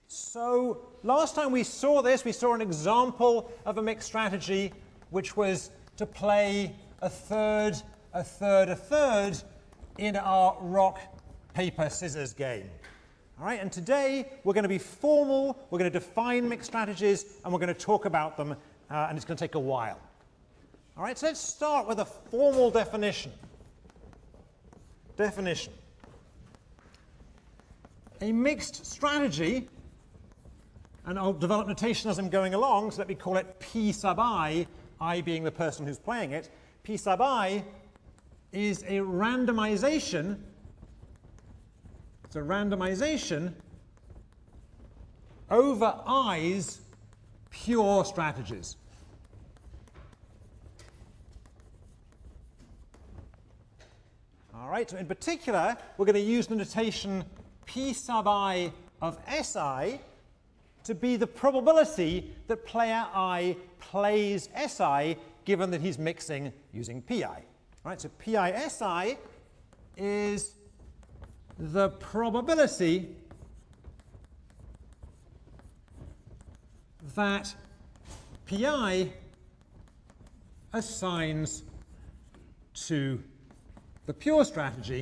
So last time we saw this, we saw an example of a mixed strategy, which was to play a third, a third, a third in our rock, paper, scissors game. All right, and today we're going to be formal, we're going to define mixed strategies, and we're going to talk about them, and it's going to take a while. All right, so let's start with a formal definition. A mixed strategy, and I'll develop notation as I'm going along, so let me call it P sub I being the person who's playing it. P sub I is a randomization. It's a randomization over I's pure strategies. All right, so in particular, we're going to use the notation P sub I of Si to be the probability that player I plays Si, given that he's mixing using Pi. All right, so Pi Si is the probability that Pi assigns to the pure strategy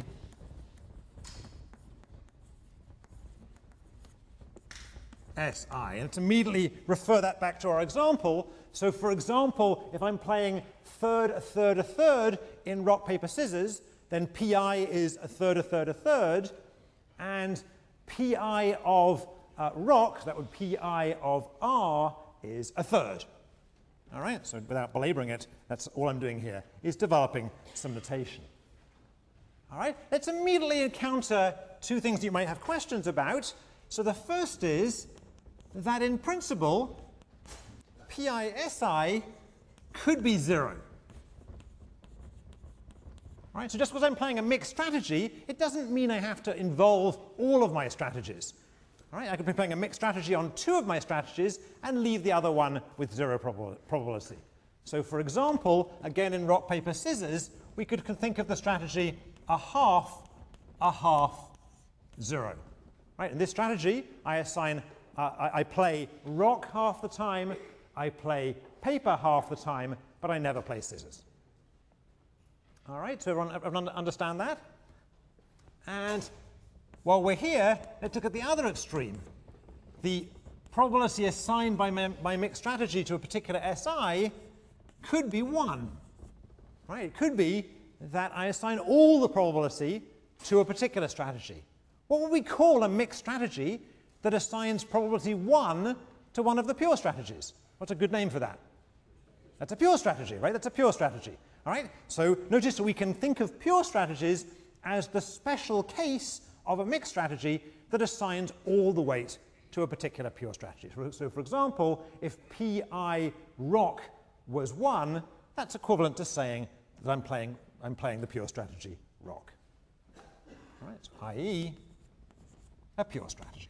Si. And let's immediately refer that back to our example. So for example, if I'm playing third, a third, a third in rock, paper, scissors, then Pi is a third, a third, a third, and Pi of rock, that would Pi of R, is a third. All right, so without belaboring it, that's all I'm doing here, is developing some notation. All right, let's immediately encounter two things you might have questions about. So the first is that in principle, Pi-Si could be 0. All right, so just because I'm playing a mixed strategy, it doesn't mean I have to involve all of my strategies. All right, I could be playing a mixed strategy on 2 of my strategies and leave the other one with 0 probability. So for example, again in rock, paper, scissors, we could think of the strategy a half, 0. Right, in this strategy, I play rock half the time, I play paper half the time, but I never play scissors. All right, so everyone understand that? And while we're here, let's look at the other extreme. The probability assigned by my mixed strategy to a particular Si could be 1. Right, it could be that I assign all the probability to a particular strategy. What would we call a mixed strategy that assigns probability 1 to one of the pure strategies? What's a good name for that? That's a pure strategy, right? That's a pure strategy. All right? So notice that we can think of pure strategies as the special case of a mixed strategy that assigns all the weight to a particular pure strategy. So for example, if Pi rock was 1, that's equivalent to saying that I'm playing the pure strategy rock. All right, so i.e. a pure strategy.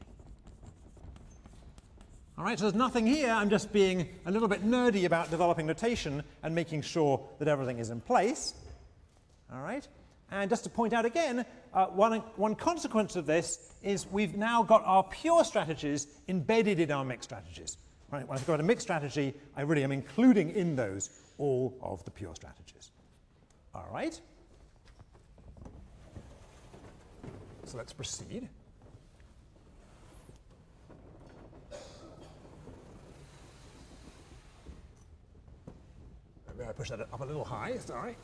All right, so there's nothing here. I'm just being a little bit nerdy about developing notation and making sure that everything is in place. All right, and just to point out again, one consequence of this is we've now got our pure strategies embedded in our mixed strategies. Right? When I go to mixed strategy, I really am including in those all of the pure strategies. All right. So let's proceed. Maybe I push that up a little high, sorry.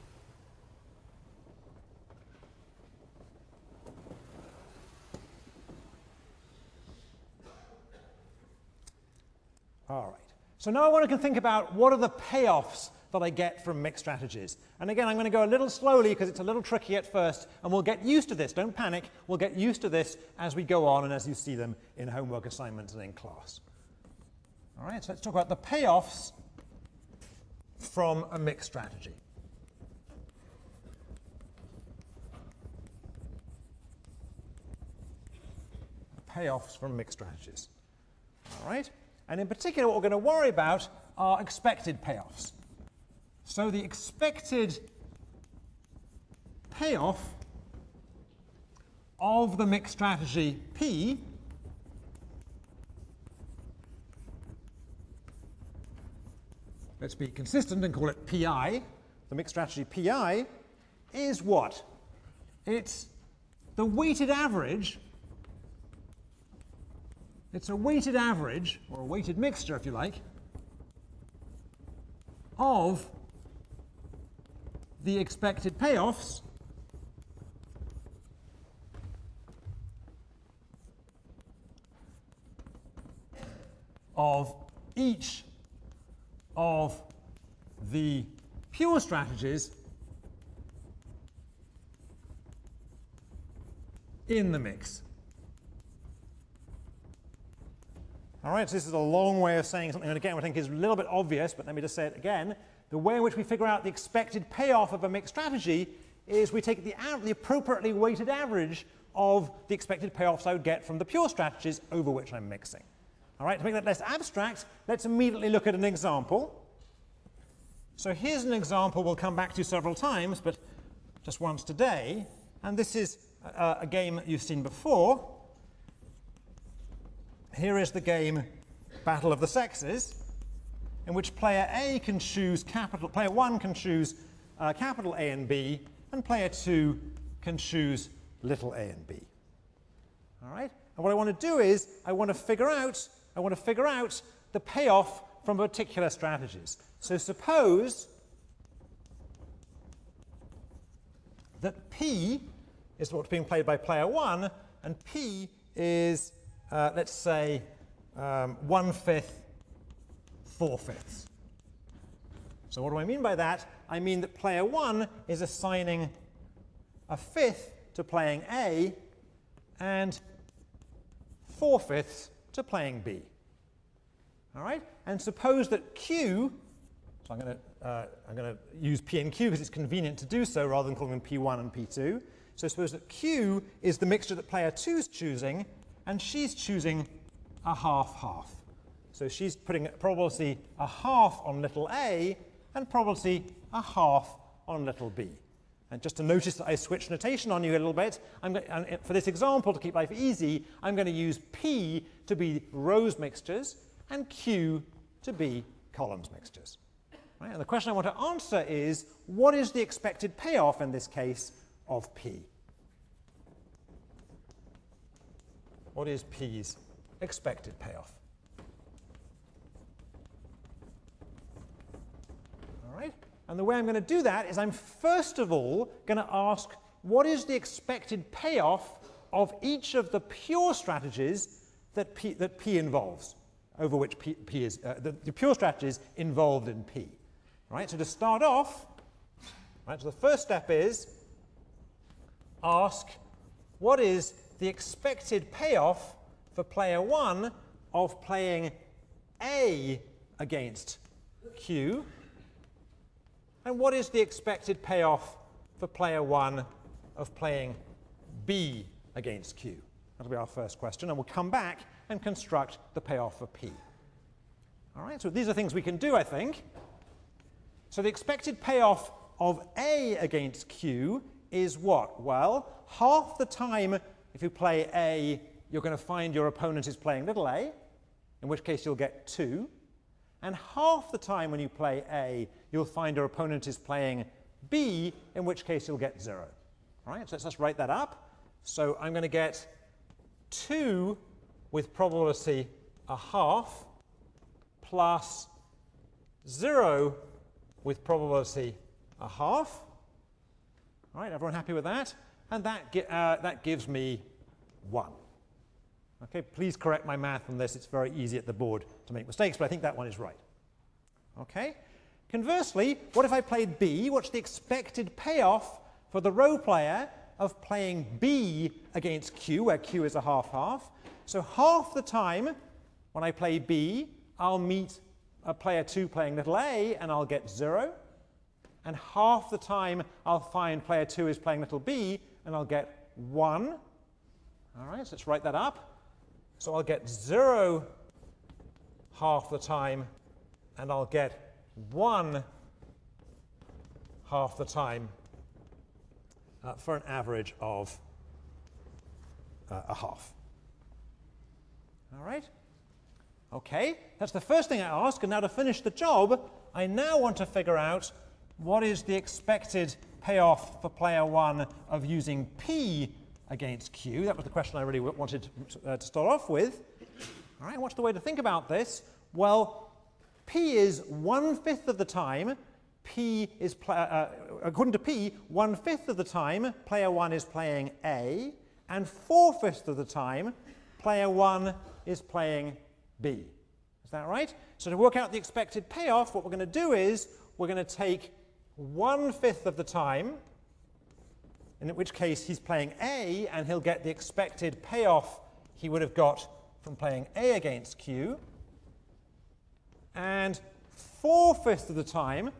All right. So now I want to think about what are the payoffs that I get from mixed strategies. And again, I'm going to go a little slowly because it's a little tricky at first, and we'll get used to this. Don't panic. We'll get used to this as we go on and as you see them in homework assignments and in class. All right, so let's talk about the payoffs from a mixed strategy. Payoffs from mixed strategies. All right, and in particular, what we're going to worry about are expected payoffs. So the expected payoff of the mixed strategy P let's be consistent and call it PI, the mixed strategy PI, is what? It's the weighted average. It's a weighted average, or a weighted mixture if you like, of the expected payoffs of each of the pure strategies in the mix. All right, so this is a long way of saying something, and again, I think is a little bit obvious, but let me just say it again. The way in which we figure out the expected payoff of a mixed strategy is we take the appropriately weighted average of the expected payoffs I would get from the pure strategies over which I'm mixing. All right, to make that less abstract, let's immediately look at an example. So here's an example we'll come back to several times, but just once today. And this is a game that you've seen before. Here is the game Battle of the Sexes, in which player A can choose player 1 can choose capital A and B, and player 2 can choose little a and b. All right? And what I want to do is I want to figure out the payoff from particular strategies. So suppose that P is what's being played by player 1, and P is, let's say, 1/5, 4/5. So what do I mean by that? I mean that player 1 is assigning a fifth to playing A and 4/5 to playing B. All right? And suppose that Q, so I'm going to use P and Q because it's convenient to do so rather than calling them P1 and P2. So suppose that Q is the mixture that player 2 is choosing, and she's choosing a 50/50. So she's putting probability a half on little a and probability a half on little b. And just to notice that I switched notation on you a little bit, for this example, to keep life easy, I'm going to use P to be rows mixtures and Q to be columns mixtures. Right? And the question I want to answer is, what is the expected payoff in this case of P? What is P's expected payoff? All right? And the way I'm going to do that is I'm first of all going to ask, what is the expected payoff of each of the pure strategies that P involves, over which P is, the pure strategies involved in P. Right? So to start off, right, so the first step is ask, what is the expected payoff for player 1 of playing A against Q? And what is the expected payoff for player 1 of playing B against Q? That'll be our first question, and we'll come back and construct the payoff for P. All right, so these are things we can do, I think. So the expected payoff of A against Q is what? Well, half the time if you play A, you're going to find your opponent is playing little a, in which case you'll get 2. And half the time when you play A, you'll find your opponent is playing B, in which case you'll get 0. All right, so let's just write that up. So I'm going to get 2 with probability a half plus 0 with probability a half. All right, everyone happy with that? And that gives me 1. Okay, please correct my math on this. It's very easy at the board to make mistakes, but I think that one is right. Okay. Conversely, what if I played B? What's the expected payoff for the row player of playing B against Q, where Q is a half-half? So half the time when I play B, I'll meet a player 2 playing little a, and I'll get 0. And half the time I'll find player 2 is playing little b, and I'll get 1. All right, so let's write that up. So I'll get 0 half the time, and I'll get 1 half the time for an average of a half. All right? Okay, that's the first thing I ask, and now to finish the job, I now want to figure out what is the expected payoff for player 1 of using P against Q. That was the question I really wanted to start off with. All right, what's the way to think about this? Well, P is 1/5 of the time. According to P, 1/5 of the time player 1 is playing A, and 4/5 of the time player 1 is playing B. Is that right? So to work out the expected payoff, what we're going to do is we're going to take 1/5 of the time, in which case he's playing A, and he'll get the expected payoff he would have got from playing A against Q, and 4/5 of the time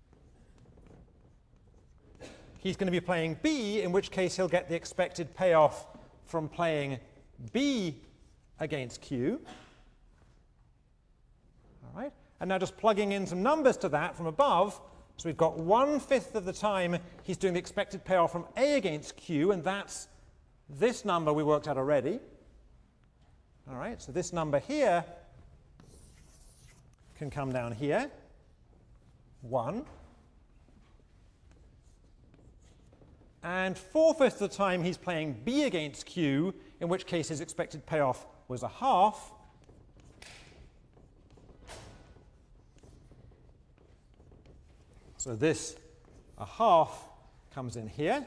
he's going to be playing B, in which case he'll get the expected payoff from playing B against Q. All right, and now just plugging in some numbers to that from above, so we've got 1/5 of the time he's doing the expected payoff from A against Q, and that's this number we worked out already. All right, so this number here can come down here, 1. And 4/5 of the time he's playing B against Q, in which case his expected payoff was 1/2. So this 1/2 comes in here.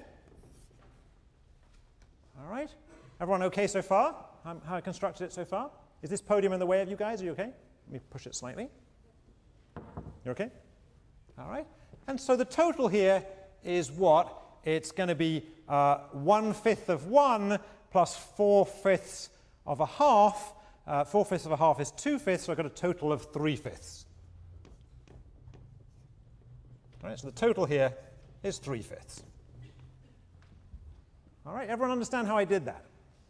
All right. Everyone okay so far? How I constructed it so far? Is this podium in the way of you guys? Are you okay? Let me push it slightly. You're okay? All right. And so the total here is what? It's going to be 1/5 of 1 plus 4/5 of 1/2. 4/5 of 1/2 is 2/5, so I've got a total of 3/5. All right, so the total here is 3/5. All right, everyone understand how I did that?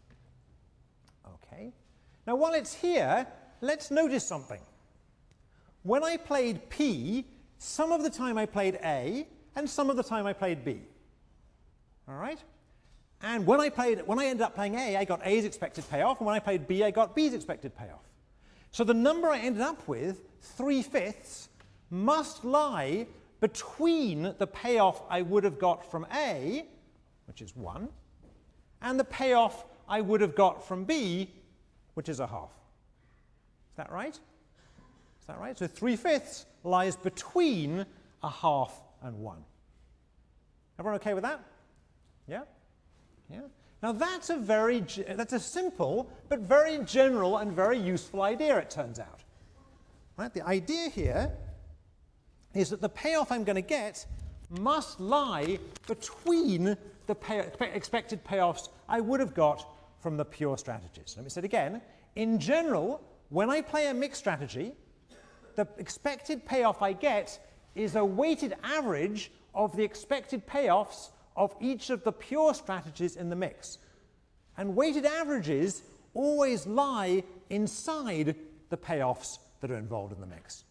Okay. Now, while it's here, let's notice something. When I played P, some of the time I played A, and some of the time I played B. All right? And when I ended up playing A, I got A's expected payoff, and when I played B, I got B's expected payoff. So the number I ended up with, 3/5, must lie between the payoff I would have got from A, which is 1, and the payoff I would have got from B, which is 1/2. Is that right? Is that right? So 3/5 lies between 1/2 and 1. Everyone okay with that? Yeah? Yeah? Now that's a simple but very general and very useful idea, it turns out. Right? The idea here is that the payoff I'm going to get must lie between the expected payoffs I would have got from the pure strategies. Let me say it again. In general, when I play a mixed strategy, the expected payoff I get is a weighted average of the expected payoffs of each of the pure strategies in the mix. And weighted averages always lie inside the payoffs that are involved in the mix.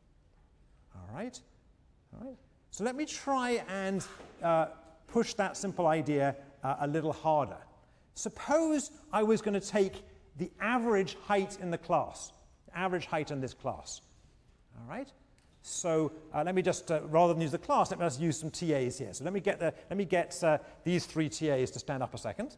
All right? All right. So let me try and push that simple idea a little harder. Suppose I was going to take the average height in the class, the average height in this class. All right? So let me just, rather than use the class, let me just use some TAs here. So let me get these 3 TAs to stand up a second.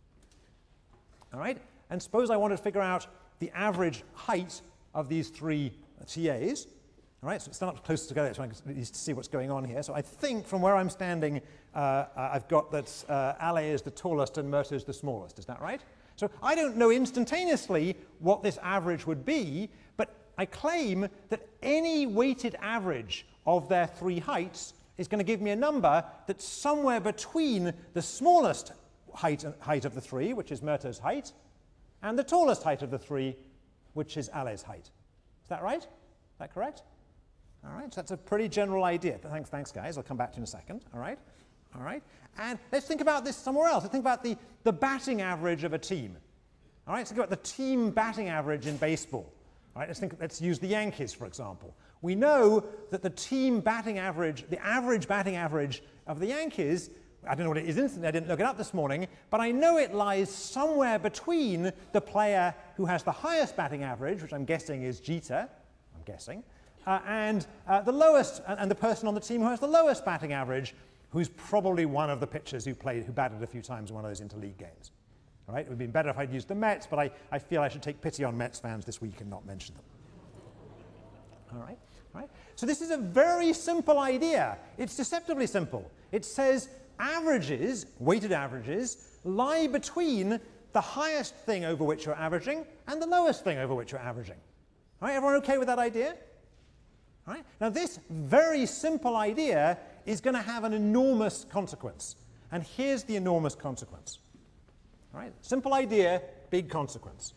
All right? And suppose I want to figure out the average height of these 3 TAs. All right, so stand up closer together so I can see what's going on here. So I think from where I'm standing, I've got that Ale is the tallest and Myrta is the smallest. Is that right? So I don't know instantaneously what this average would be, but I claim that any weighted average of their 3 heights is going to give me a number that's somewhere between the smallest height of the 3, which is Myrta's height, and the tallest height of the 3, which is Ale's height. Is that right? Is that correct? All right, so that's a pretty general idea. But thanks, guys. I'll come back to you in a second. All right? All right? And let's think about this somewhere else. Let's think about the batting average of a team. All right, let's think about the team batting average in baseball. All right, let's use the Yankees, for example. We know that the team batting average, the average batting average of the Yankees I don't know what it is instantly, I didn't look it up this morning, but I know it lies somewhere between the player who has the highest batting average, which I'm guessing is Jeter, and the lowest, and the person on the team who has the lowest batting average, who's probably one of the pitchers who batted a few times in one of those interleague games. All right? It would have been better if I'd used the Mets, but I feel I should take pity on Mets fans this week and not mention them. All right? All right? So this is a very simple idea. It's deceptively simple. It says averages, weighted averages, lie between the highest thing over which you're averaging and the lowest thing over which you're averaging. All right? Everyone okay with that idea? All right? Now this very simple idea is going to have an enormous consequence. And here's the enormous consequence. All right? Simple idea, big consequence.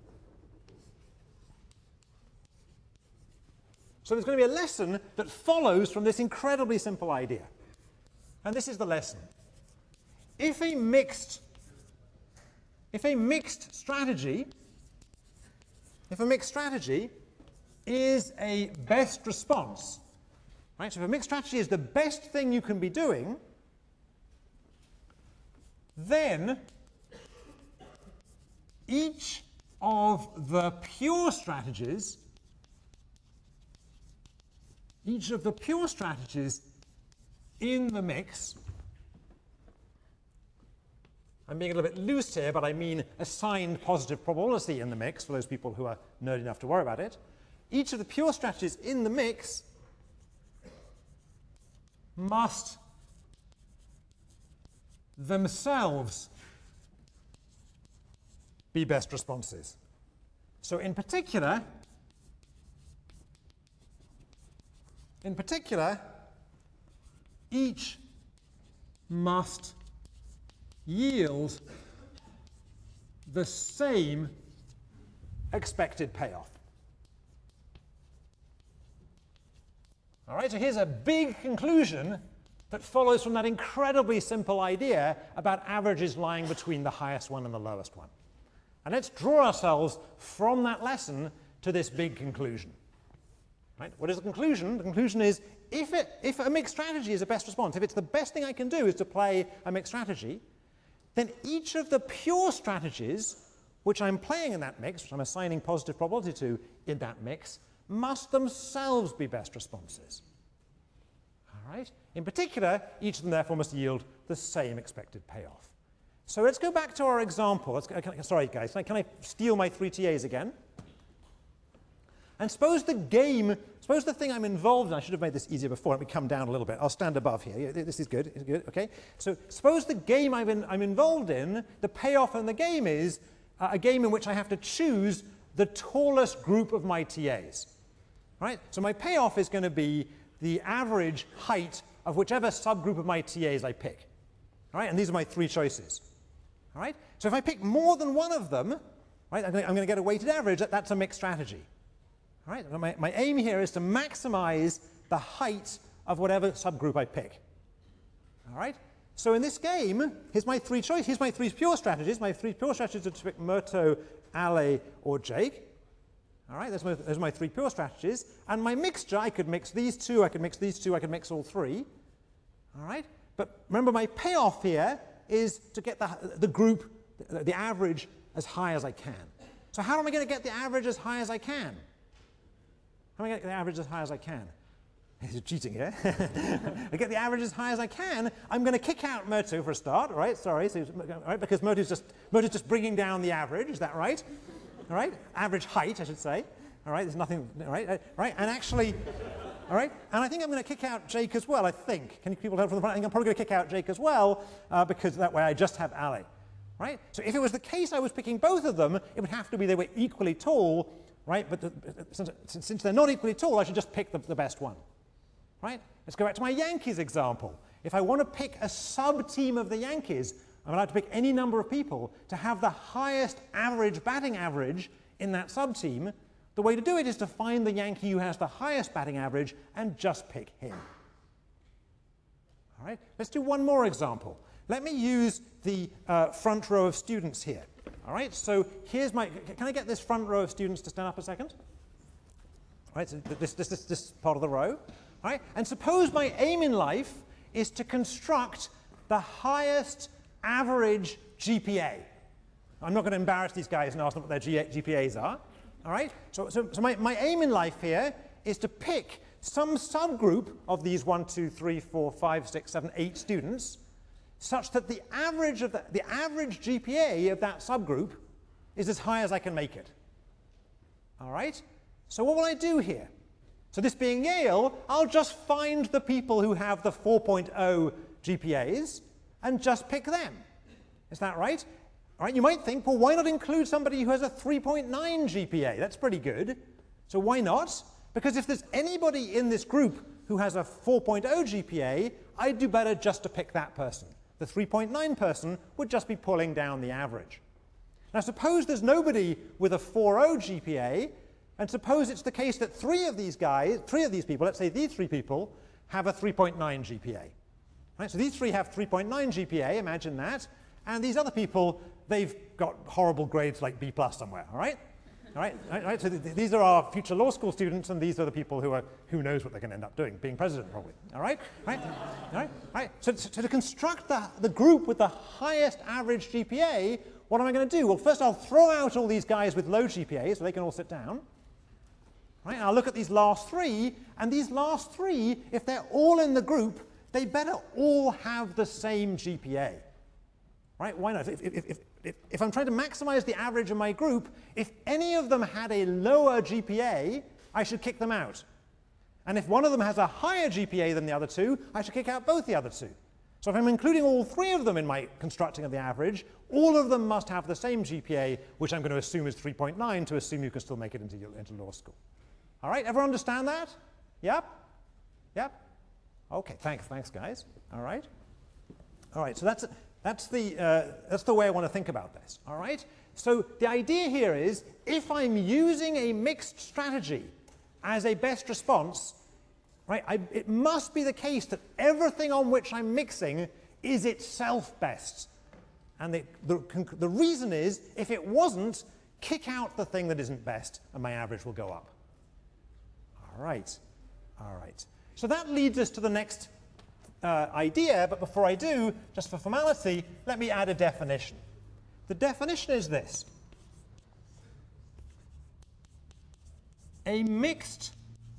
So there's going to be a lesson that follows from this incredibly simple idea. And this is the lesson. If a mixed strategy is a best response, right? So if a mixed strategy is the best thing you can be doing, then each of the pure strategies in the mix, I'm being a little bit loose here, but I mean assigned positive probability in the mix for those people who are nerdy enough to worry about it. Each of the pure strategies in the mix must themselves be best responses. So in particular, each must yield the same expected payoff. All right, so here's a big conclusion that follows from that incredibly simple idea about averages lying between the highest one and the lowest one. And let's draw ourselves from that lesson to this big conclusion. Right? What is the conclusion? The conclusion is if a mixed strategy is a best response, if it's the best thing I can do is to play a mixed strategy, then each of the pure strategies which I'm playing in that mix, which I'm assigning positive probability to in that mix, must themselves be best responses. All right? In particular, each of them therefore must yield the same expected payoff. So let's go back to our example. Sorry guys, can I steal my 3 TAs again? And suppose the thing I'm involved in, I should have made this easier before, let me come down a little bit. I'll stand above here. This is good, okay? So suppose the game I'm involved in, the payoff in the game is a game in which I have to choose the tallest group of my TAs. Right? So my payoff is going to be the average height of whichever subgroup of my TAs I pick. All right? And these are my 3 choices. All right? So if I pick more than one of them, right, I'm going to get a weighted average. That's a mixed strategy. All right? My aim here is to maximize the height of whatever subgroup I pick. All right? So in this game, here's my 3 choices. Here's my 3 pure strategies. My 3 pure strategies are to pick Murto, Ale, or Jake. All right, those are my 3 pure strategies. And my mixture, I could mix these 2, I could mix these 2, I could mix all 3. All right? But remember, my payoff here is to get the group, the average, as high as I can. So how am I going to get the average as high as I can? How am I going to get the average as high as I can? You're cheating here. I get the average as high as I can. I'm going to kick out Murto for a start, all right? Sorry, so, all right, because Murto's just bringing down the average. Is that right? All right, average height, I should say. All right, there's nothing. All right, and actually, all right, and I think I'm going to kick out Jake as well. I think. Can you people tell from the front? I think I'm probably going to kick out Jake as well because that way I just have Ale. Right? So if it was the case I was picking both of them, it would have to be they were equally tall, right? But since they're not equally tall, I should just pick the best one. Right? Let's go back to my Yankees example. If I want to pick a sub-team of the Yankees, I'm allowed to pick any number of people to have the highest average batting average in that sub-team. The way to do it is to find the Yankee who has the highest batting average and just pick him. All right? Let's do one more example. Let me use the front row of students here. All right? So here's my. Can I get this front row of students to stand up a second? All right? So this part of the row. All right? And suppose my aim in life is to construct the highest average GPA. I'm not going to embarrass these guys and ask them what their GPAs are. All right? So my aim in life here is to pick some subgroup of these 1, 2, 3, 4, 5, 6, 7, 8 students such that the average GPA of that subgroup is as high as I can make it. All right? So what will I do here? So this being Yale, I'll just find the people who have the 4.0 GPAs and just pick them. Is that right? All right, you might think, well, why not include somebody who has a 3.9 GPA? That's pretty good. So why not? Because if there's anybody in this group who has a 4.0 GPA, I'd do better just to pick that person. The 3.9 person would just be pulling down the average. Now suppose there's nobody with a 4.0 GPA, and suppose it's the case that three of these people, let's say these 3 people, have a 3.9 GPA. Right, so these 3 have 3.9 GPA, imagine that, and these other people, they've got horrible grades like B+ somewhere, all right? All right, so these are our future law school students, and these are the people who knows what they're going to end up doing, being president probably, all right? All right? So to construct the group with the highest average GPA, what am I going to do? Well, first I'll throw out all these guys with low GPAs so they can all sit down. Right, and I'll look at these last 3, and these last 3, if they're all in the group, they better all have the same GPA. Right? Why not? If I'm trying to maximize the average of my group, if any of them had a lower GPA, I should kick them out. And if one of them has a higher GPA than the other 2, I should kick out both the other 2. So if I'm including all 3 of them in my constructing of the average, all of them must have the same GPA, which I'm going to assume is 3.9 to assume you can still make it into law school. All right, everyone understand that? Yep? Yep? Okay, thanks guys. All right? All right, so that's the way I want to think about this. All right? So the idea here is, if I'm using a mixed strategy as a best response, right, it must be the case that everything on which I'm mixing is itself best. And the reason is, if it wasn't, kick out the thing that isn't best, and my average will go up. All right. So that leads us to the next idea, but before I do, just for formality, let me add a definition. The definition is this. A mixed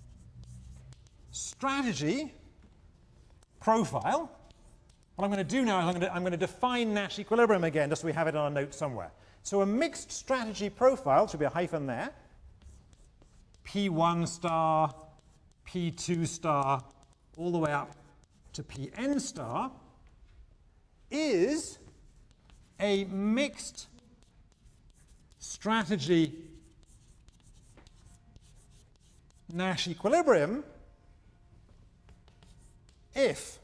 strategy profile. What I'm going to do now is I'm going to define Nash equilibrium again, just so we have it on a note somewhere. So a mixed strategy profile, should be a hyphen there, P1 star, P2 star, all the way up to Pn star, is a mixed strategy Nash equilibrium if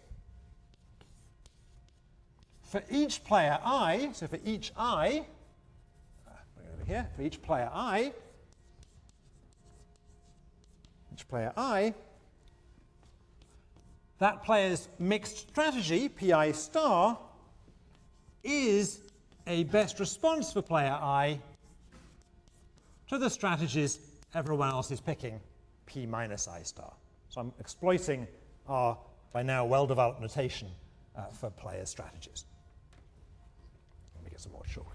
for each player I, so for each I, bring it over here, for each player I, that player's mixed strategy, Pi star, is a best response for player I to the strategies everyone else is picking, P minus I star. So I'm exploiting our, by now, well-developed notation for player strategies. Let me get some more chalk.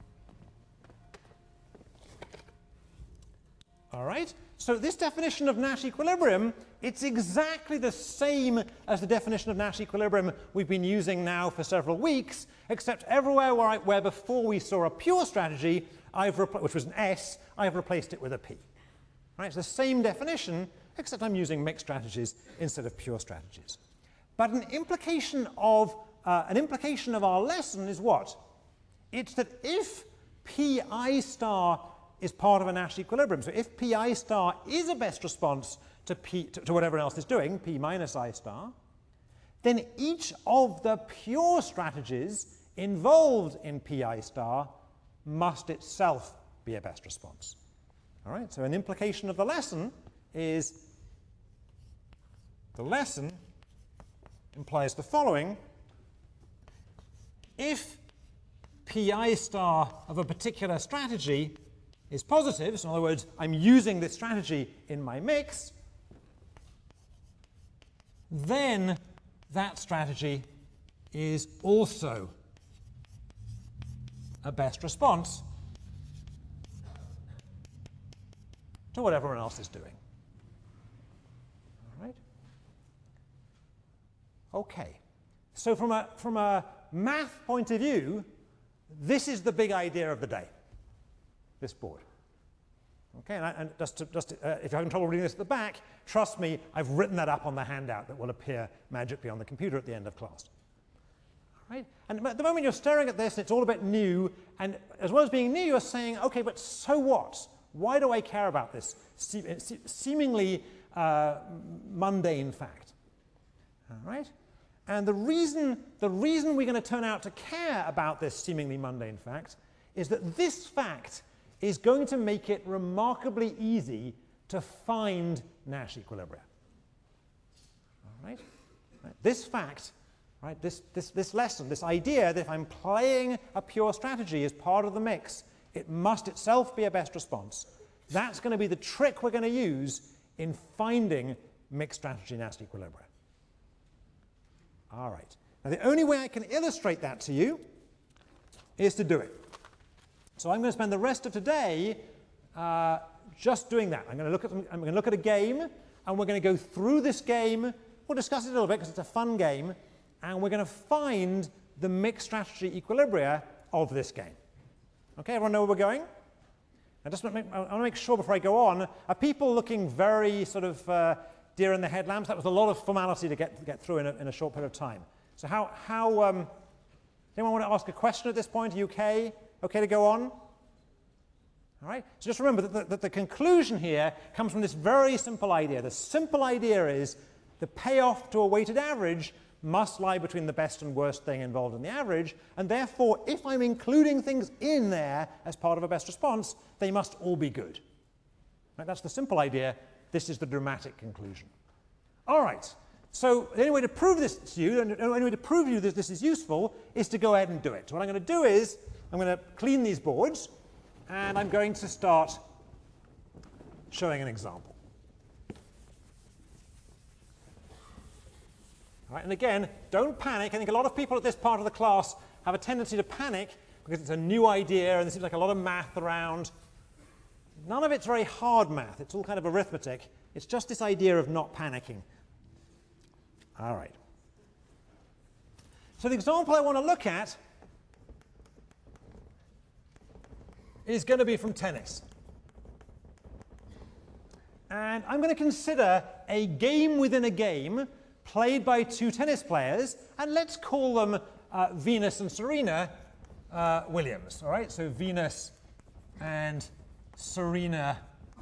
All right, so this definition of Nash equilibrium, it's exactly the same as the definition of Nash equilibrium we've been using now for several weeks, except everywhere where before we saw a pure strategy, which was an S, I've replaced it with a P. Right, it's the same definition, except I'm using mixed strategies instead of pure strategies. But an implication of our lesson is what? It's that if Pi star is part of a Nash equilibrium, so if Pi star is a best response to whatever else is doing, P minus I star, then each of the pure strategies involved in Pi star must itself be a best response. All right, so an implication of the lesson is the lesson implies the following. If Pi star of a particular strategy is positive, so in other words, I'm using this strategy in my mix, then that strategy is also a best response to what everyone else is doing. All right? Okay. So from a math point of view, this is the big idea of the day, this board. Okay, and just if you're having trouble reading this at the back, trust me, I've written that up on the handout that will appear magically on the computer at the end of class. All right? And at the moment you're staring at this, and it's all a bit new, and as well as being new, you're saying, okay, but so what? Why do I care about this seemingly mundane fact? All right? And the reason we're going to turn out to care about this seemingly mundane fact is that this fact is going to make it remarkably easy to find Nash equilibria. All right? This fact, right, this lesson, this idea that if I'm playing a pure strategy as part of the mix, it must itself be a best response. That's going to be the trick we're going to use in finding mixed strategy Nash equilibria. All right. Now, the only way I can illustrate that to you is to do it. So I'm going to spend the rest of today just doing that. I'm going to look at a game, and we're going to go through this game. We'll discuss it a little bit because it's a fun game, and we're going to find the mixed strategy equilibria of this game. Okay, everyone know where we're going? I want to make sure before I go on, are people looking very sort of deer in the headlamps? That was a lot of formality to get through in a short period of time. So anyone want to ask a question at this point? Are you okay? Okay to go on? All right. So just remember that the conclusion here comes from this very simple idea. The simple idea is the payoff to a weighted average must lie between the best and worst thing involved in the average, and therefore, if I'm including things in there as part of a best response, they must all be good. Right? That's the simple idea. This is the dramatic conclusion. All right. So the only way to prove this to you, and the only way to prove to you that this is useful, is to go ahead and do it. So what I'm going to do is I'm going to clean these boards, and I'm going to start showing an example. All right, and again, don't panic. I think a lot of people at this part of the class have a tendency to panic because it's a new idea and there seems like a lot of math around. None of it's very hard math. It's all kind of arithmetic. It's just this idea of not panicking. All right. So the example I want to look at is going to be from tennis. And I'm going to consider a game within a game played by two tennis players, and let's call them Venus and Serena Williams. All right, so Venus and Serena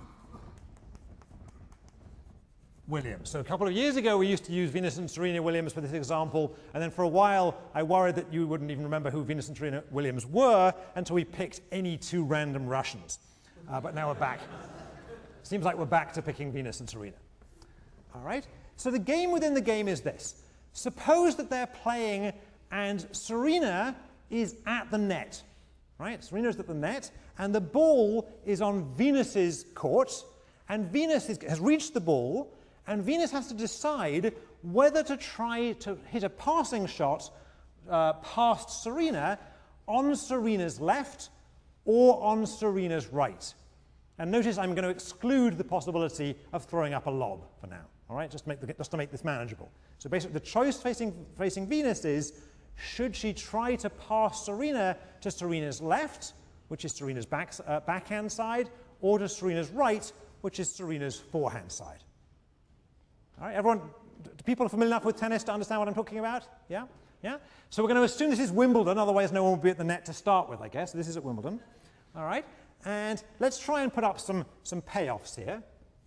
Williams. So a couple of years ago, we used to use Venus and Serena Williams for this example, and then for a while, I worried that you wouldn't even remember who Venus and Serena Williams were until we picked any two random Russians. But now we're back. Seems like we're back to picking Venus and Serena. All right? So the game within the game is this. Suppose that they're playing and Serena is at the net. Right? Serena is at the net, and the ball is on Venus's court, and Venus has reached the ball, and Venus has to decide whether to try to hit a passing shot past Serena on Serena's left or on Serena's right. And notice I'm going to exclude the possibility of throwing up a lob for now. All right, just to make this manageable. So basically, the choice facing Venus is, should she try to pass Serena to Serena's left, which is Serena's backhand side, or to Serena's right, which is Serena's forehand side? All right, everyone, do people familiar enough with tennis to understand what I'm talking about? Yeah? Yeah? So we're going to assume this is Wimbledon, otherwise no one will be at the net to start with, I guess. This is at Wimbledon. All right, and let's try and put up some payoffs here.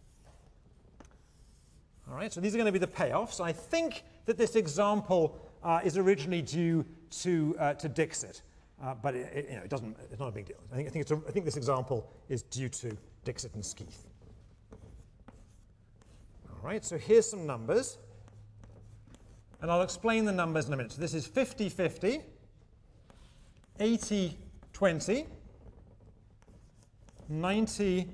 All right, so these are going to be the payoffs. I think that this example is originally due to Dixit, but it doesn't. It's not a big deal. I think this example is due to Dixit and Skeeth. All right, so here's some numbers, and I'll explain the numbers in a minute. So this is 50-50, 80-20, 90-10.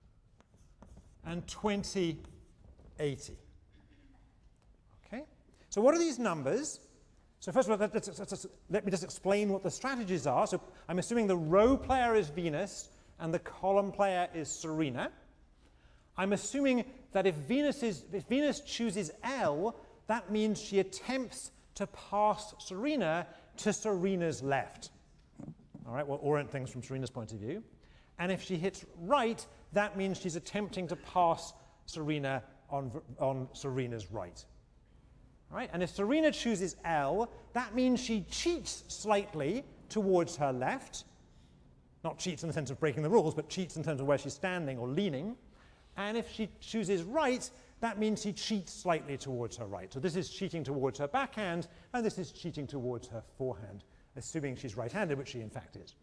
And 2080. Okay? So what are these numbers? So first of all, let me just explain what the strategies are. So I'm assuming the row player is Venus and the column player is Serena. I'm assuming that if Venus chooses L, that means she attempts to pass Serena to Serena's left. All right, we'll orient things from Serena's point of view. And if she hits right, that means she's attempting to pass Serena on Serena's right. All right, and if Serena chooses L, that means she cheats slightly towards her left. Not cheats in the sense of breaking the rules, but cheats in terms of where she's standing or leaning. And if she chooses right, that means she cheats slightly towards her right. So this is cheating towards her backhand, and this is cheating towards her forehand, assuming she's right-handed, which she in fact is.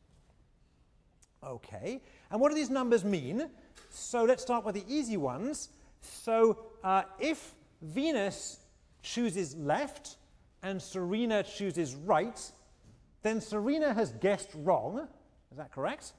Okay, and what do these numbers mean? So let's start with the easy ones. So if Venus chooses left and Serena chooses right, then Serena has guessed wrong. Is that correct?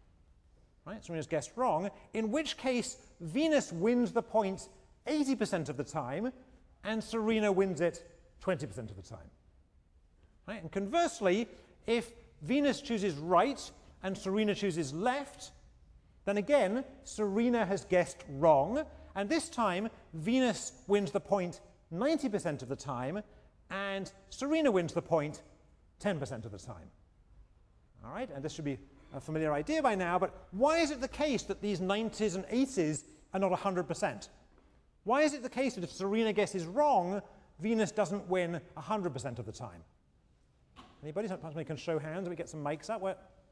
Right, Serena's guessed wrong, in which case Venus wins the point 80% of the time and Serena wins it 20% of the time. Right? And conversely, if Venus chooses right and Serena chooses left, then again Serena has guessed wrong, and this time Venus wins the point 90% of the time and Serena wins the point 10% of the time. All right, and this should be a familiar idea by now, but why is it the case that these 90s and 80s are not 100%? Why is it the case that if Serena guesses wrong, Venus doesn't win 100% of the time? Anybody? Sometimes we can show hands and we get some mics up.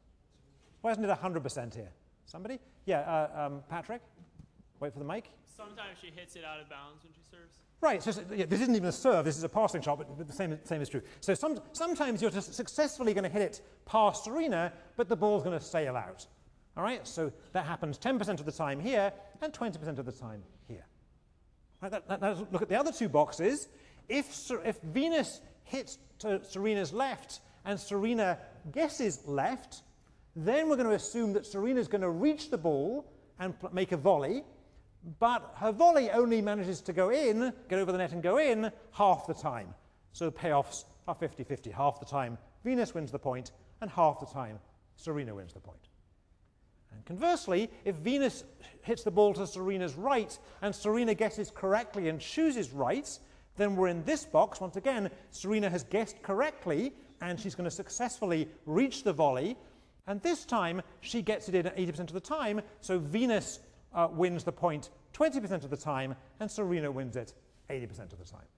Why isn't it 100% here? Somebody? Yeah, Patrick? Wait for the mic. Sometimes she hits it out of bounds when she serves. Right, so yeah, this isn't even a serve, this is a passing shot, but the same is true. So sometimes you're just successfully going to hit it past Serena, but the ball's going to sail out. All right, so that happens 10% of the time here and 20% of the time here. Right, let's look at the other two boxes. If Venus hits to Serena's left and Serena guesses left, then we're going to assume that Serena's going to reach the ball and make a volley, but her volley only manages to go in, get over the net and go in, half the time. So the payoffs are 50-50. Half the time Venus wins the point, and half the time Serena wins the point. And conversely, if Venus hits the ball to Serena's right, and Serena guesses correctly and chooses right, then we're in this box. Once again, Serena has guessed correctly, and she's going to successfully reach the volley. And this time, she gets it in at 80% of the time, so Venus wins the point 20% of the time, and Serena wins it 80% of the time.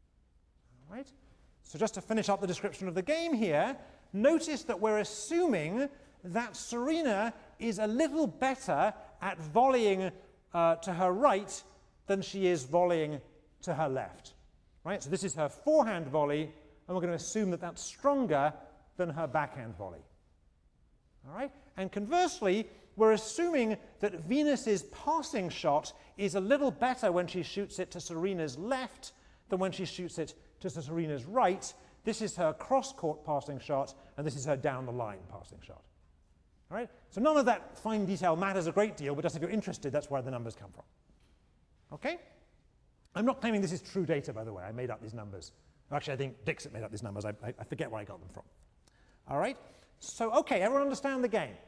All right? So just to finish up the description of the game here, notice that we're assuming that Serena is a little better at volleying to her right than she is volleying to her left. Right? So this is her forehand volley, and we're going to assume that that's stronger than her backhand volley. All right? And conversely, we're assuming that Venus's passing shot is a little better when she shoots it to Serena's left than when she shoots it to Serena's right. This is her cross-court passing shot, and this is her down-the-line passing shot. All right? So none of that fine detail matters a great deal, but just if you're interested, that's where the numbers come from. Okay? I'm not claiming this is true data, by the way. I made up these numbers. Actually, I think Dixit made up these numbers. I forget where I got them from. All right? So, okay, everyone understand the game?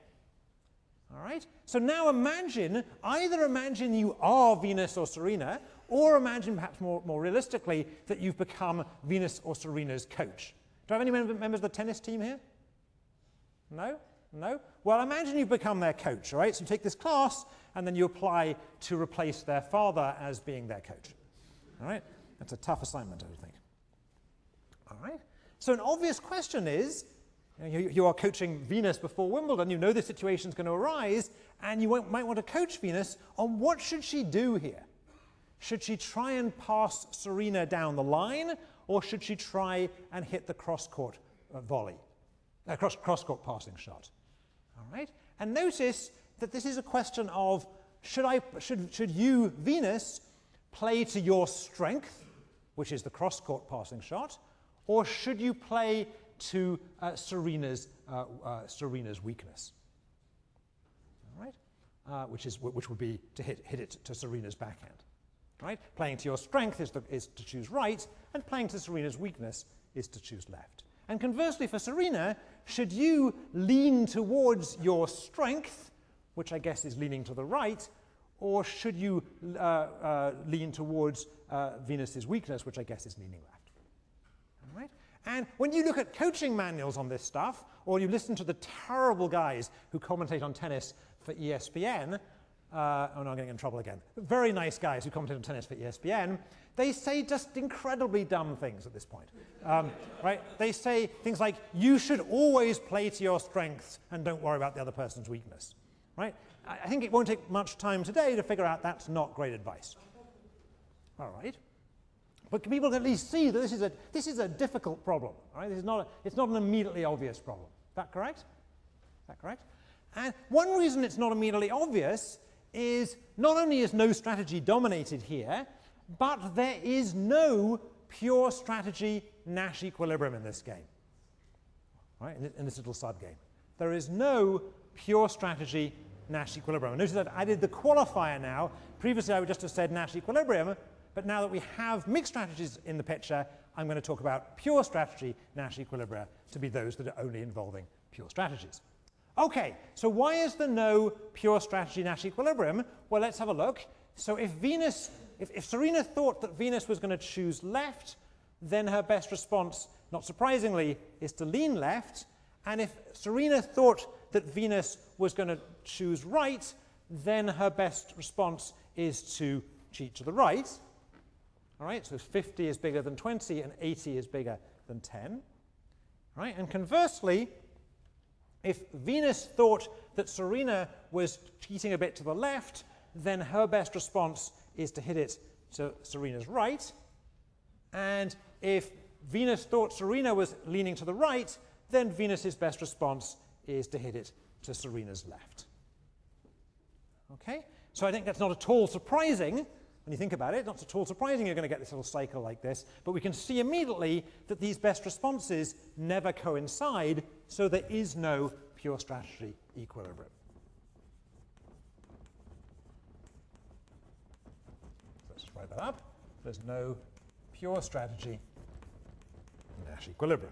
All right? So now either imagine you are Venus or Serena, or imagine perhaps more realistically that you've become Venus or Serena's coach. Do I have any members of the tennis team here? No? No? Well, imagine you've become their coach, all right? So you take this class, and then you apply to replace their father as being their coach. All right? That's a tough assignment, I would think. All right? So an obvious question is, you are coaching Venus before Wimbledon, you know the situation's going to arise, and you might want to coach Venus on what should she do here. Should she try and pass Serena down the line, or should she try and hit the cross-court volley, cross-court passing shot? All right? And notice that this is a question of, should you, Venus, play to your strength, which is the cross-court passing shot, or should you play to Serena's weakness, all right? Which would be to hit it to Serena's backhand. right? Playing to your strength is to choose right, and playing to Serena's weakness is to choose left. And conversely for Serena, should you lean towards your strength, which I guess is leaning to the right, or should you lean towards Venus's weakness, which I guess is leaning left? All right? And when you look at coaching manuals on this stuff, or you listen to the terrible guys who commentate on tennis for ESPN, oh no, I'm getting in trouble again. Very nice guys who commentate on tennis for ESPN, they say just incredibly dumb things at this point. Right? They say things like, you should always play to your strengths and don't worry about the other person's weakness. Right? I think it won't take much time today to figure out that's not great advice. All right? But people can at least see that this is a difficult problem. Right? It's not an immediately obvious problem. Is that correct? Is that correct? And one reason it's not immediately obvious is not only is no strategy dominated here, but there is no pure strategy Nash equilibrium in this game, right? In this little subgame. There is no pure strategy Nash equilibrium. Notice I've added the qualifier now. Previously I would just have said Nash equilibrium, but now that we have mixed strategies in the picture, I'm going to talk about pure strategy Nash equilibria to be those that are only involving pure strategies. Okay, so why is there no pure strategy Nash equilibrium? Well, let's have a look. So if Serena thought that Venus was going to choose left, then her best response, not surprisingly, is to lean left. And if Serena thought that Venus was going to choose right, then her best response is to cheat to the right. All right, so 50 is bigger than 20 and 80 is bigger than 10. All right, and conversely, if Venus thought that Serena was cheating a bit to the left, then her best response is to hit it to Serena's right. And if Venus thought Serena was leaning to the right, then Venus's best response is to hit it to Serena's left. Okay? So I think that's not at all surprising when you think about it. Not at all surprising you're going to get this little cycle like this, but we can see immediately that these best responses never coincide, so there is no pure strategy equilibrium. Let's write that up. There's no pure strategy Nash equilibrium.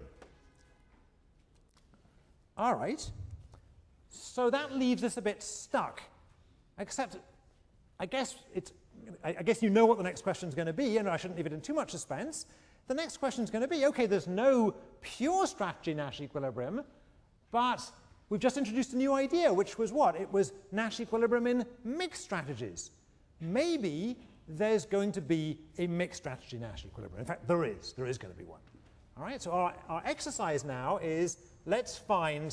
All right, so that leaves us a bit stuck, except I guess you know what the next question is going to be, and I shouldn't leave it in too much suspense. The next question is going to be, okay, there's no pure strategy Nash equilibrium, but we've just introduced a new idea, which was what? It was Nash equilibrium in mixed strategies. Maybe there's going to be a mixed strategy Nash equilibrium. In fact, there is going to be one. All right, so our exercise now is let's find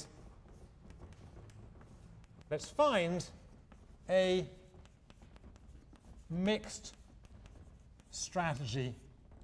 a mixed strategy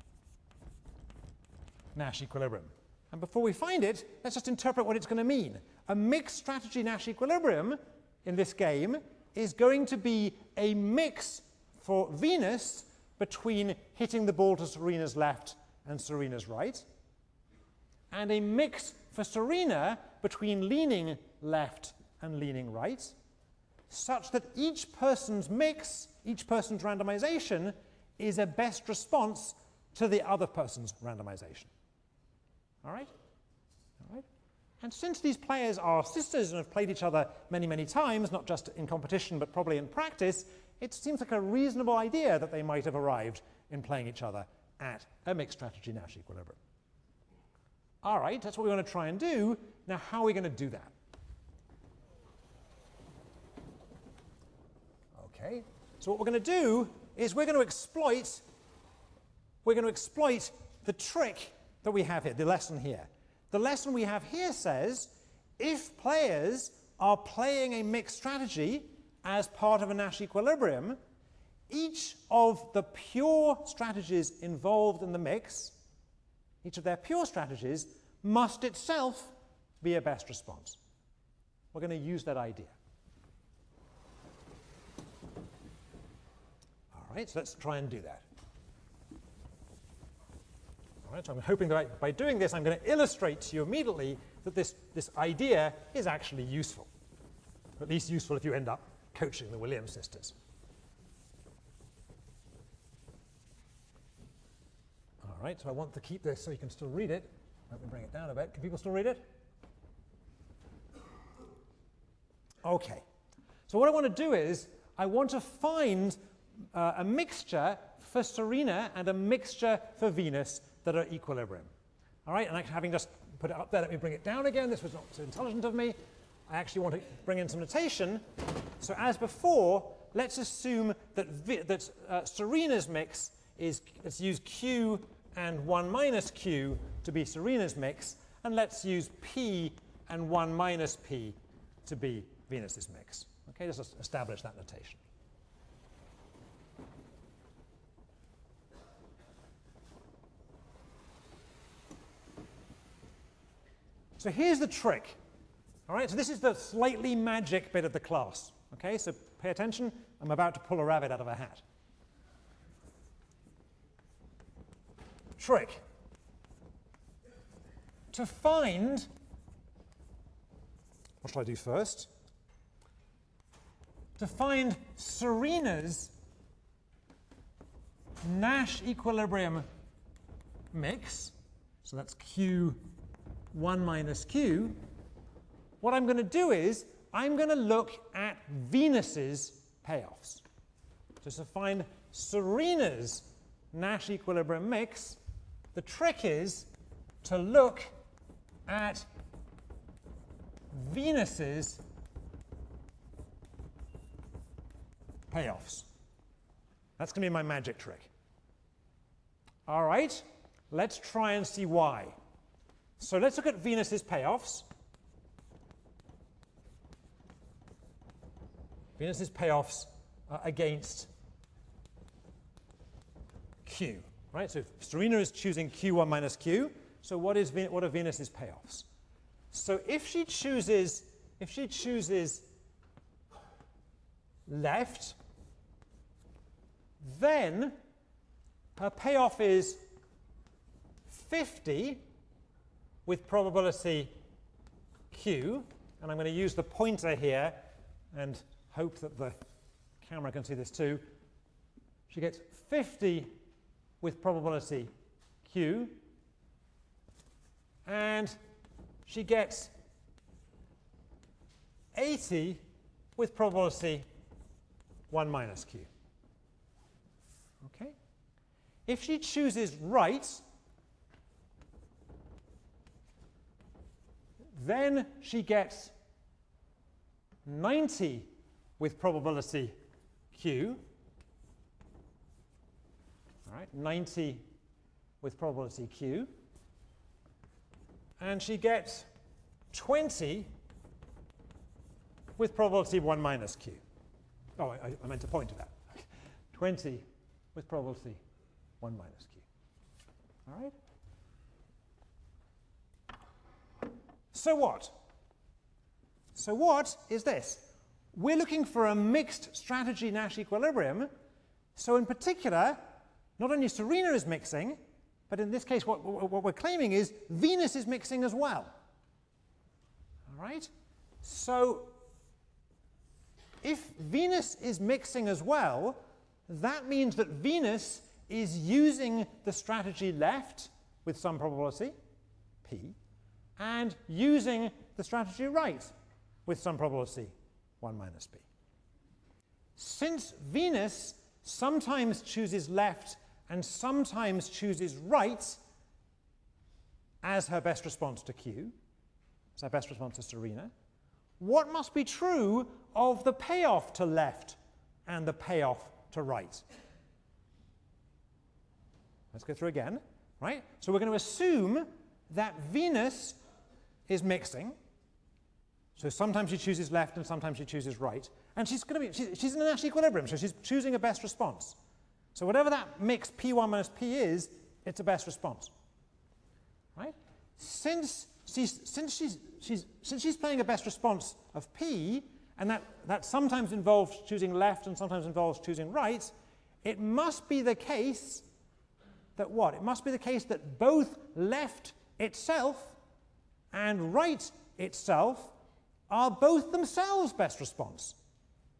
Nash equilibrium. And before we find it, let's just interpret what it's going to mean. A mixed strategy Nash equilibrium in this game is going to be a mix for Venus between hitting the ball to Serena's left and Serena's right, and a mix for Serena between leaning left and leaning right, such that each person's mix, each person's randomization, is a best response to the other person's randomization. All right? All right? And since these players are sisters and have played each other many, many times, not just in competition but probably in practice, it seems like a reasonable idea that they might have arrived in playing each other at a mixed strategy Nash equilibrium. All right, that's what we want to try and do. Now, how are we going to do that? Okay, so what we're going to do is we're going to exploit the trick that we have here, the lesson here. The lesson we have here says if players are playing a mixed strategy as part of a Nash equilibrium, each of the pure strategies involved in the mix, each of their pure strategies, must itself be a best response. We're going to use that idea. All right, so let's try and do that. All right, so I'm hoping that by doing this, I'm going to illustrate to you immediately that this idea is actually useful. At least useful if you end up coaching the Williams sisters. All right, so I want to keep this so you can still read it. Let me bring it down a bit. Can people still read it? Okay. So what I want to do is I want to find a mixture for Serena and a mixture for Venus that are equilibrium. All right, and having just put it up there, let me bring it down again. This was not so intelligent of me. I actually want to bring in some notation. So as before, let's assume that Serena's mix is, let's use Q and 1 minus Q to be Serena's mix, and let's use P and 1 minus P to be Venus's mix. Okay, just establish that notation. So here's the trick. All right, so this is the slightly magic bit of the class. Okay, so pay attention. I'm about to pull a rabbit out of a hat. Trick. To find, what shall I do first? To find Serena's Nash equilibrium mix, so that's Q 1 minus Q, what I'm going to do is I'm going to look at Venus's payoffs. So to find Serena's Nash equilibrium mix, the trick is to look at Venus's payoffs. That's going to be my magic trick. All right, let's try and see why. So let's look at Venus's payoffs. Venus's payoffs against Q. Right? So Serena is choosing Q1 minus Q. So what are Venus's payoffs? So if she chooses left, then her payoff is 50 with probability Q, and I'm going to use the pointer here and hope that the camera can see this too. She gets 50 with probability Q, and she gets 80 with probability 1 minus Q. Okay? If she chooses right, then she gets 90 with probability Q. All right, 90 with probability Q. And she gets 20 with probability 1 minus Q. Oh, I meant to point to that. 20 with probability 1 minus Q. All right? So what? So what is this? We're looking for a mixed strategy Nash equilibrium. So in particular, not only Serena is mixing, but in this case what we're claiming is Venus is mixing as well. All right? So if Venus is mixing as well, that means that Venus is using the strategy left with some probability, P, and using the strategy right with some probability, 1 minus P. Since Venus sometimes chooses left and sometimes chooses right as her best response to Q, as her best response to Serena, what must be true of the payoff to left and the payoff to right? Let's go through again, right? So we're going to assume that Venus is mixing. So sometimes she chooses left and sometimes she chooses right. And she's in a Nash equilibrium, so she's choosing a best response. So whatever that mix P1 minus P is, it's a best response. Right? Since she's playing a best response of P, and that sometimes involves choosing left and sometimes involves choosing right, it must be the case that what? It must be the case that both left itself and right itself are both themselves best response.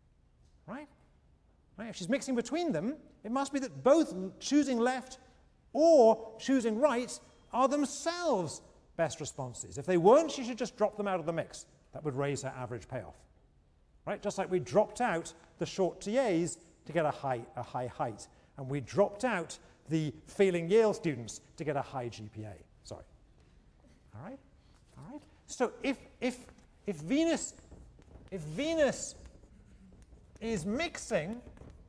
Right? Right? If she's mixing between them, it must be that both choosing left or choosing right are themselves best responses. If they weren't, she should just drop them out of the mix. That would raise her average payoff. Right? Just like we dropped out the short TAs to get a high height, and we dropped out the failing Yale students to get a high GPA. Sorry. All right? All right? So if Venus is mixing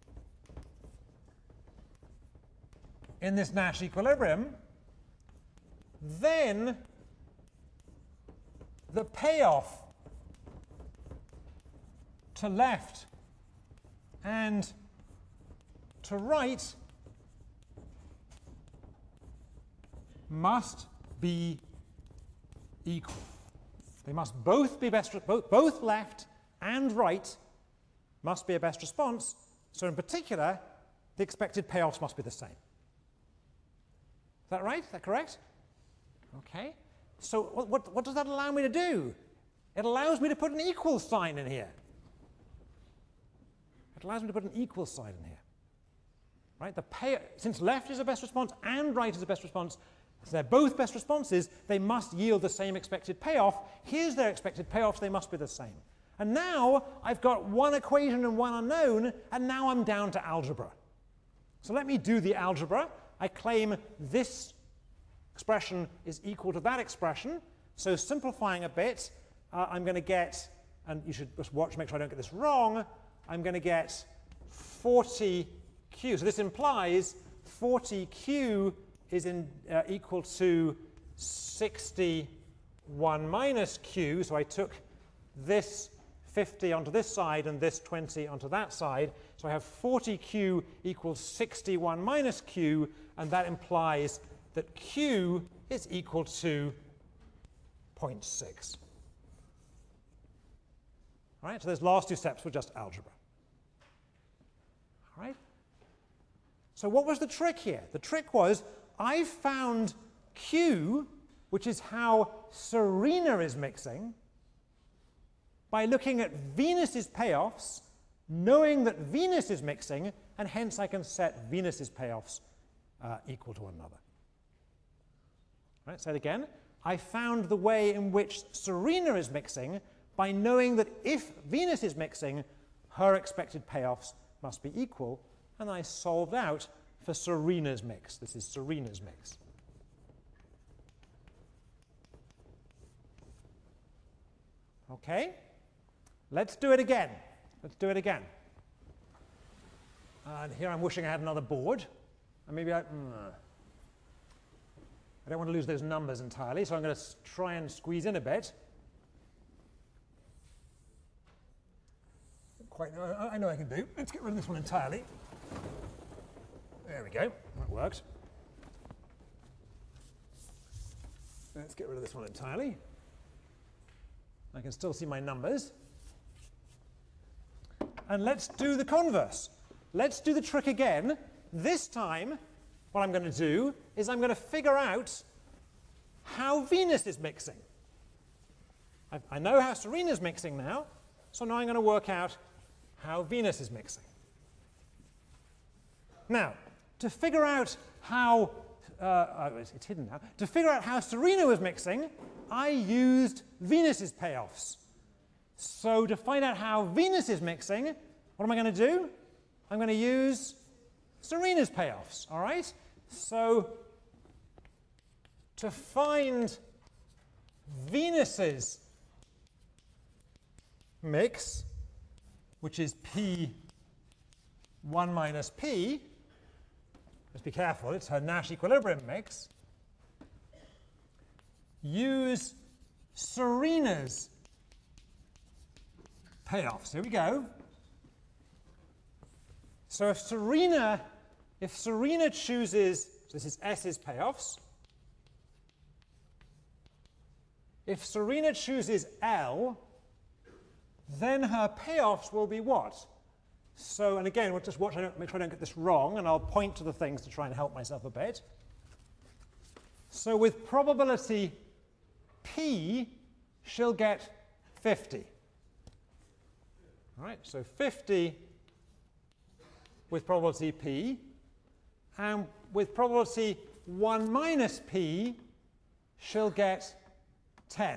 in this Nash equilibrium, then the payoff to left and to right must be equal. They must both be both left and right must be a best response. So in particular, the expected payoffs must be the same. Is that right? Is that correct? Okay. So what does that allow me to do? It allows me to put an equal sign in here. It allows me to put an equal sign in here. Right? Since left is a best response and right is a best response, so they're both best responses, they must yield the same expected payoff. Here's their expected payoffs, they must be the same. And now I've got one equation and one unknown, and now I'm down to algebra. So let me do the algebra. I claim this expression is equal to that expression. So simplifying a bit, I'm going to get, and you should just watch, make sure I don't get this wrong, I'm going to get 40q. So this implies 40q is equal to 61 minus q. So I took this 50 onto this side and this 20 onto that side. So I have 40q equals 61 minus q, and that implies that q is equal to 0.6. All right, so those last two steps were just algebra. All right? So what was the trick here? The trick was I found q, which is how Serena is mixing, by looking at Venus's payoffs, knowing that Venus is mixing, and hence I can set Venus's payoffs equal to one another. Right, say it again. I found the way in which Serena is mixing by knowing that if Venus is mixing, her expected payoffs must be equal, and I solved out for Serena's mix. This is Serena's mix. Okay, let's do it again. Let's do it again. And here I'm wishing I had another board. And maybe I don't want to lose those numbers entirely, so I'm going to try and squeeze in a bit. I know I can do. Let's get rid of this one entirely. There we go. That worked. Let's get rid of this one entirely. I can still see my numbers. And let's do the converse. Let's do the trick again. This time, what I'm going to do is I'm going to figure out how Venus is mixing. I know how Serena's mixing now, so now I'm going to work out how Venus is mixing. Now, to figure out how, it's hidden now, to figure out how Serena was mixing, I used Venus's payoffs. So to find out how Venus is mixing, what am I going to do? I'm going to use Serena's payoffs, all right? So to find Venus's mix, which is P1 minus P, just be careful, it's her Nash equilibrium mix, use Serena's payoffs. Here we go. So if Serena chooses, so this is S's payoffs, if Serena chooses L, then her payoffs will be what? So, and again, we'll just watch, make sure I don't get this wrong, and I'll point to the things to try and help myself a bit. So with probability P, she'll get 50. All right, so 50 with probability P, and with probability 1 minus p, she'll get 10.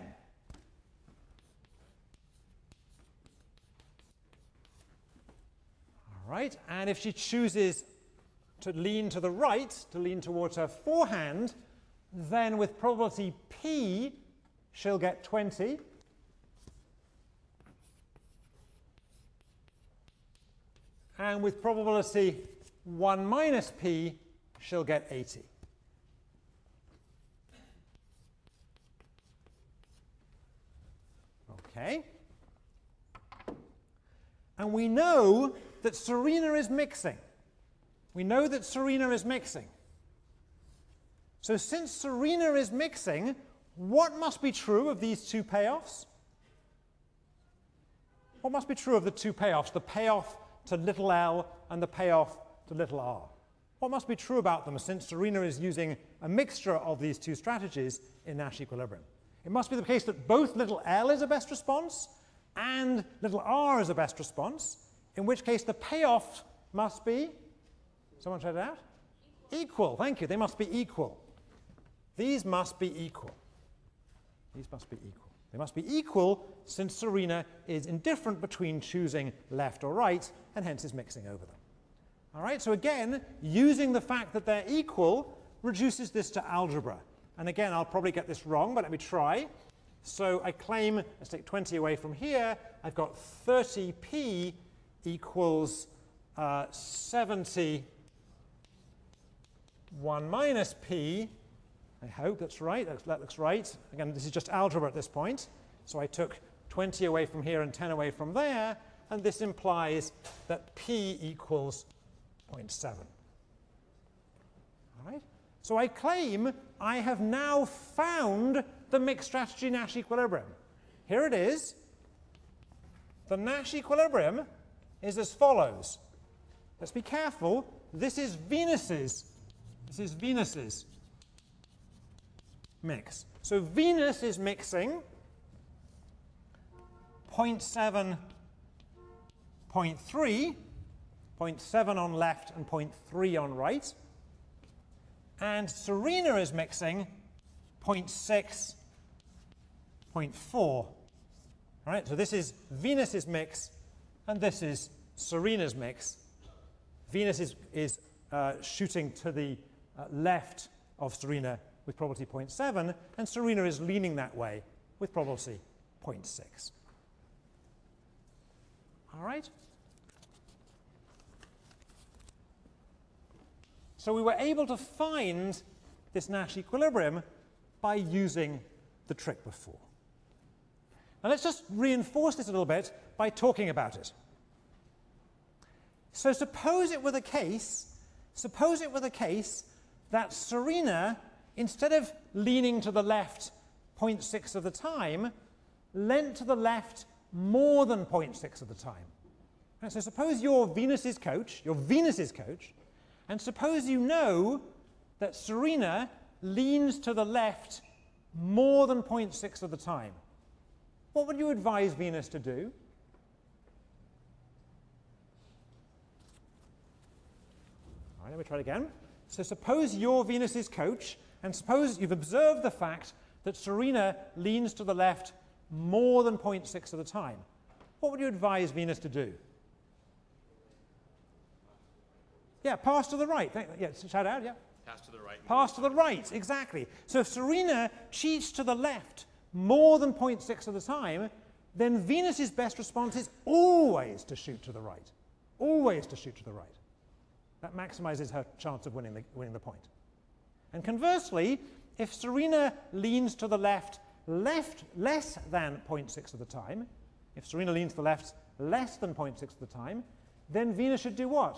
All right, and if she chooses to lean to the right, to lean towards her forehand, then with probability p, she'll get 20. And with probability 1 minus p, she'll get 80. Okay. And we know that Serena is mixing. We know that Serena is mixing. So since Serena is mixing, what must be true of these two payoffs? What must be true of the two payoffs, the payoff to little l and the payoff to little r? What must be true about them since Serena is using a mixture of these two strategies in Nash equilibrium? It must be the case that both little l is a best response and little r is a best response, in which case the payoff must be, someone shout it out? Equal, thank you, they must be equal. These must be equal. These must be equal. They must be equal since Serena is indifferent between choosing left or right and hence is mixing over them. All right, so again, using the fact that they're equal reduces this to algebra. And again, I'll probably get this wrong, but let me try. So I claim, let's take 20 away from here, I've got 30p equals 70 1 minus p. I hope that's right. That looks right. Again, this is just algebra at this point. So I took 20 away from here and 10 away from there, and this implies that p equals 0.7. All right? So I claim I have now found the mixed strategy Nash equilibrium. Here it is. The Nash equilibrium is as follows. Let's be careful. This is Venus's mix. So Venus is mixing 0.7, 0.3, 0.7 on left and 0.3 on right. And Serena is mixing 0.6, 0.4. All right, so this is Venus's mix, and this is Serena's mix. Venus is shooting to the left of Serena with probability 0.7, and Serena is leaning that way with probability 0.6. All right? So we were able to find this Nash equilibrium by using the trick before. Now let's just reinforce this a little bit by talking about it. So suppose it were the case that Serena, instead of leaning to the left 0.6 of the time, leant to the left more than 0.6 of the time. And so suppose you're Venus's coach, and suppose you know that Serena leans to the left more than 0.6 of the time. What would you advise Venus to do? All right, let me try it again. So suppose you're Venus's coach, and suppose you've observed the fact that Serena leans to the left more than 0.6 of the time. What would you advise Venus to do? Yeah, pass to the right. Yeah, shout out, yeah. Pass to the right. Pass to the right, exactly. So if Serena cheats to the left more than 0.6 of the time, then Venus's best response is always to shoot to the right. Always to shoot to the right. That maximizes her chance of winning the point. And conversely, if Serena leans to the left less than 0.6 of the time, if Serena leans to the left less than 0.6 of the time, then Venus should do what?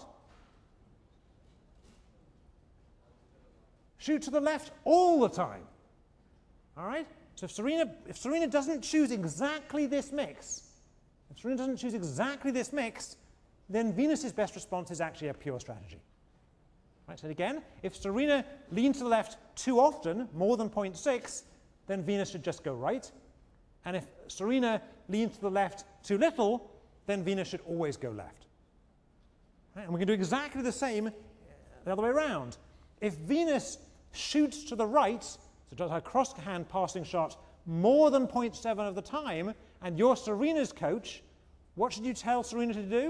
Shoot to the left all the time. All right? So if Serena doesn't choose exactly this mix, then Venus's best response is actually a pure strategy. Right, so again, if Serena leans to the left too often, more than 0.6, then Venus should just go right. And if Serena leans to the left too little, then Venus should always go left. Right, and we can do exactly the same the other way around. If Venus shoots to the right, so does her cross-hand passing shot more than 0.7 of the time, and you're Serena's coach, what should you tell Serena to do?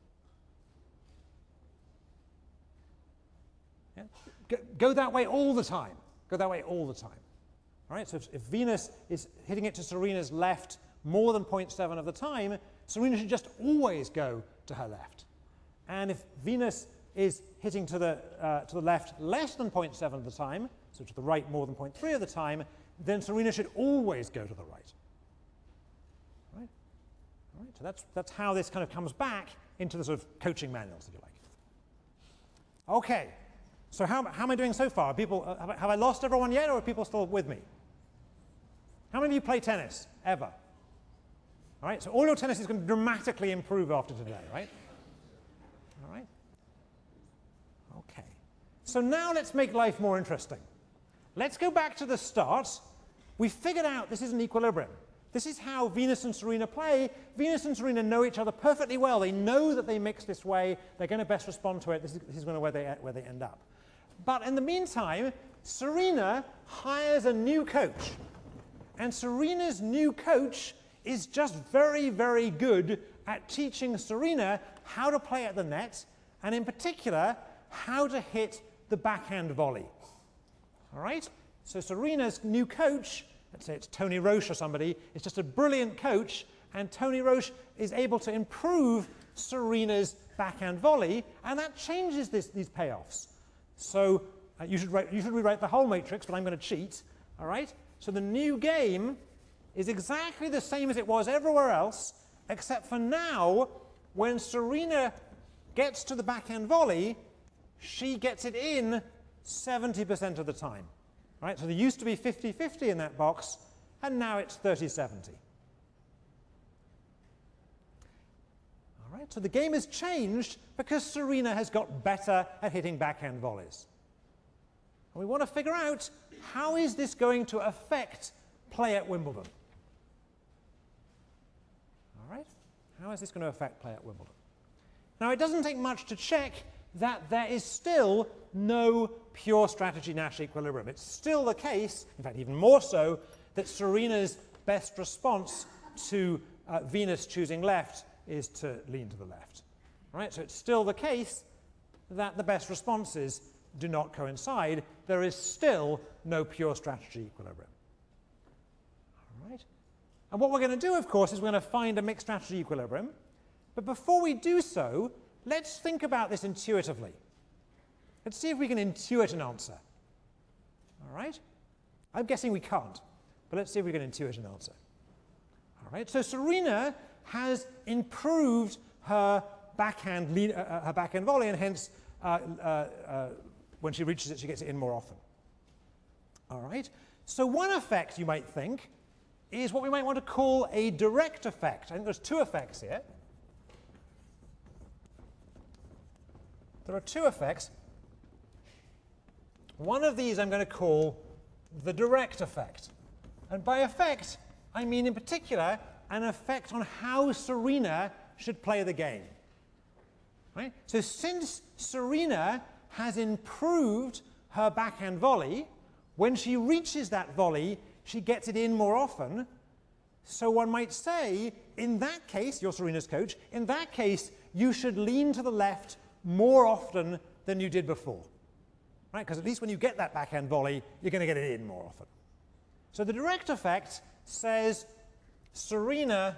Yeah. Go that way all the time. Go that way all the time. All right, so if Venus is hitting it to Serena's left more than 0.7 of the time, Serena should just always go to her left. And if Venus is hitting to the left less than 0.7 of the time, so to the right more than 0.3 of the time, then Serena should always go to the right. Right? All right, so that's how this kind of comes back into the sort of coaching manuals, if you like. Okay, so how am I doing so far? Are people, have I lost everyone yet, or are people still with me? How many of you play tennis, ever? All right, so all your tennis is going to dramatically improve after today, right? All right. Okay. So now let's make life more interesting. Let's go back to the start. We figured out this is an equilibrium. This is how Venus and Serena play. Venus and Serena know each other perfectly well. They know that they mix this way. They're going to best respond to it. This is going to where they end up. But in the meantime, Serena hires a new coach. And Serena's new coach is just very, very good at teaching Serena how to play at the net, and in particular, how to hit the backhand volley. All right? So Serena's new coach, let's say it's Tony Roche or somebody, is just a brilliant coach, and Tony Roche is able to improve Serena's backhand volley, and that changes these payoffs. So you should rewrite the whole matrix, but I'm going to cheat. All right? So the new game is exactly the same as it was everywhere else, except for now, when Serena gets to the backhand volley, she gets it in 70% of the time. Right? So there used to be 50-50 in that box, and now it's 30-70. All right, so the game has changed because Serena has got better at hitting backhand volleys. And we want to figure out, how is this going to affect play at Wimbledon? All right, how is this going to affect play at Wimbledon? Now, it doesn't take much to check that there is still no pure strategy Nash equilibrium. It's still the case, in fact even more so, that Serena's best response to Venus choosing left is to lean to the left. All right, so it's still the case that the best responses do not coincide. There is still no pure strategy equilibrium. All right, and what we're going to do, of course, is we're going to find a mixed strategy equilibrium. But before we do so, let's think about this intuitively. Let's see if we can intuit an answer. All right? I'm guessing we can't, but let's see if we can intuit an answer. All right, so Serena has improved her backhand volley, and hence when she reaches it, she gets it in more often. All right, so one effect you might think is what we might want to call a direct effect. I think there's two effects here. There are two effects. One of these I'm going to call the direct effect. And by effect, I mean in particular an effect on how Serena should play the game. Right? So since Serena has improved her backhand volley, when she reaches that volley, she gets it in more often. So one might say, in that case, you're Serena's coach, in that case, you should lean to the left more often than you did before. Right? Because at least when you get that backhand volley, you're going to get it in more often. So the direct effect says Serena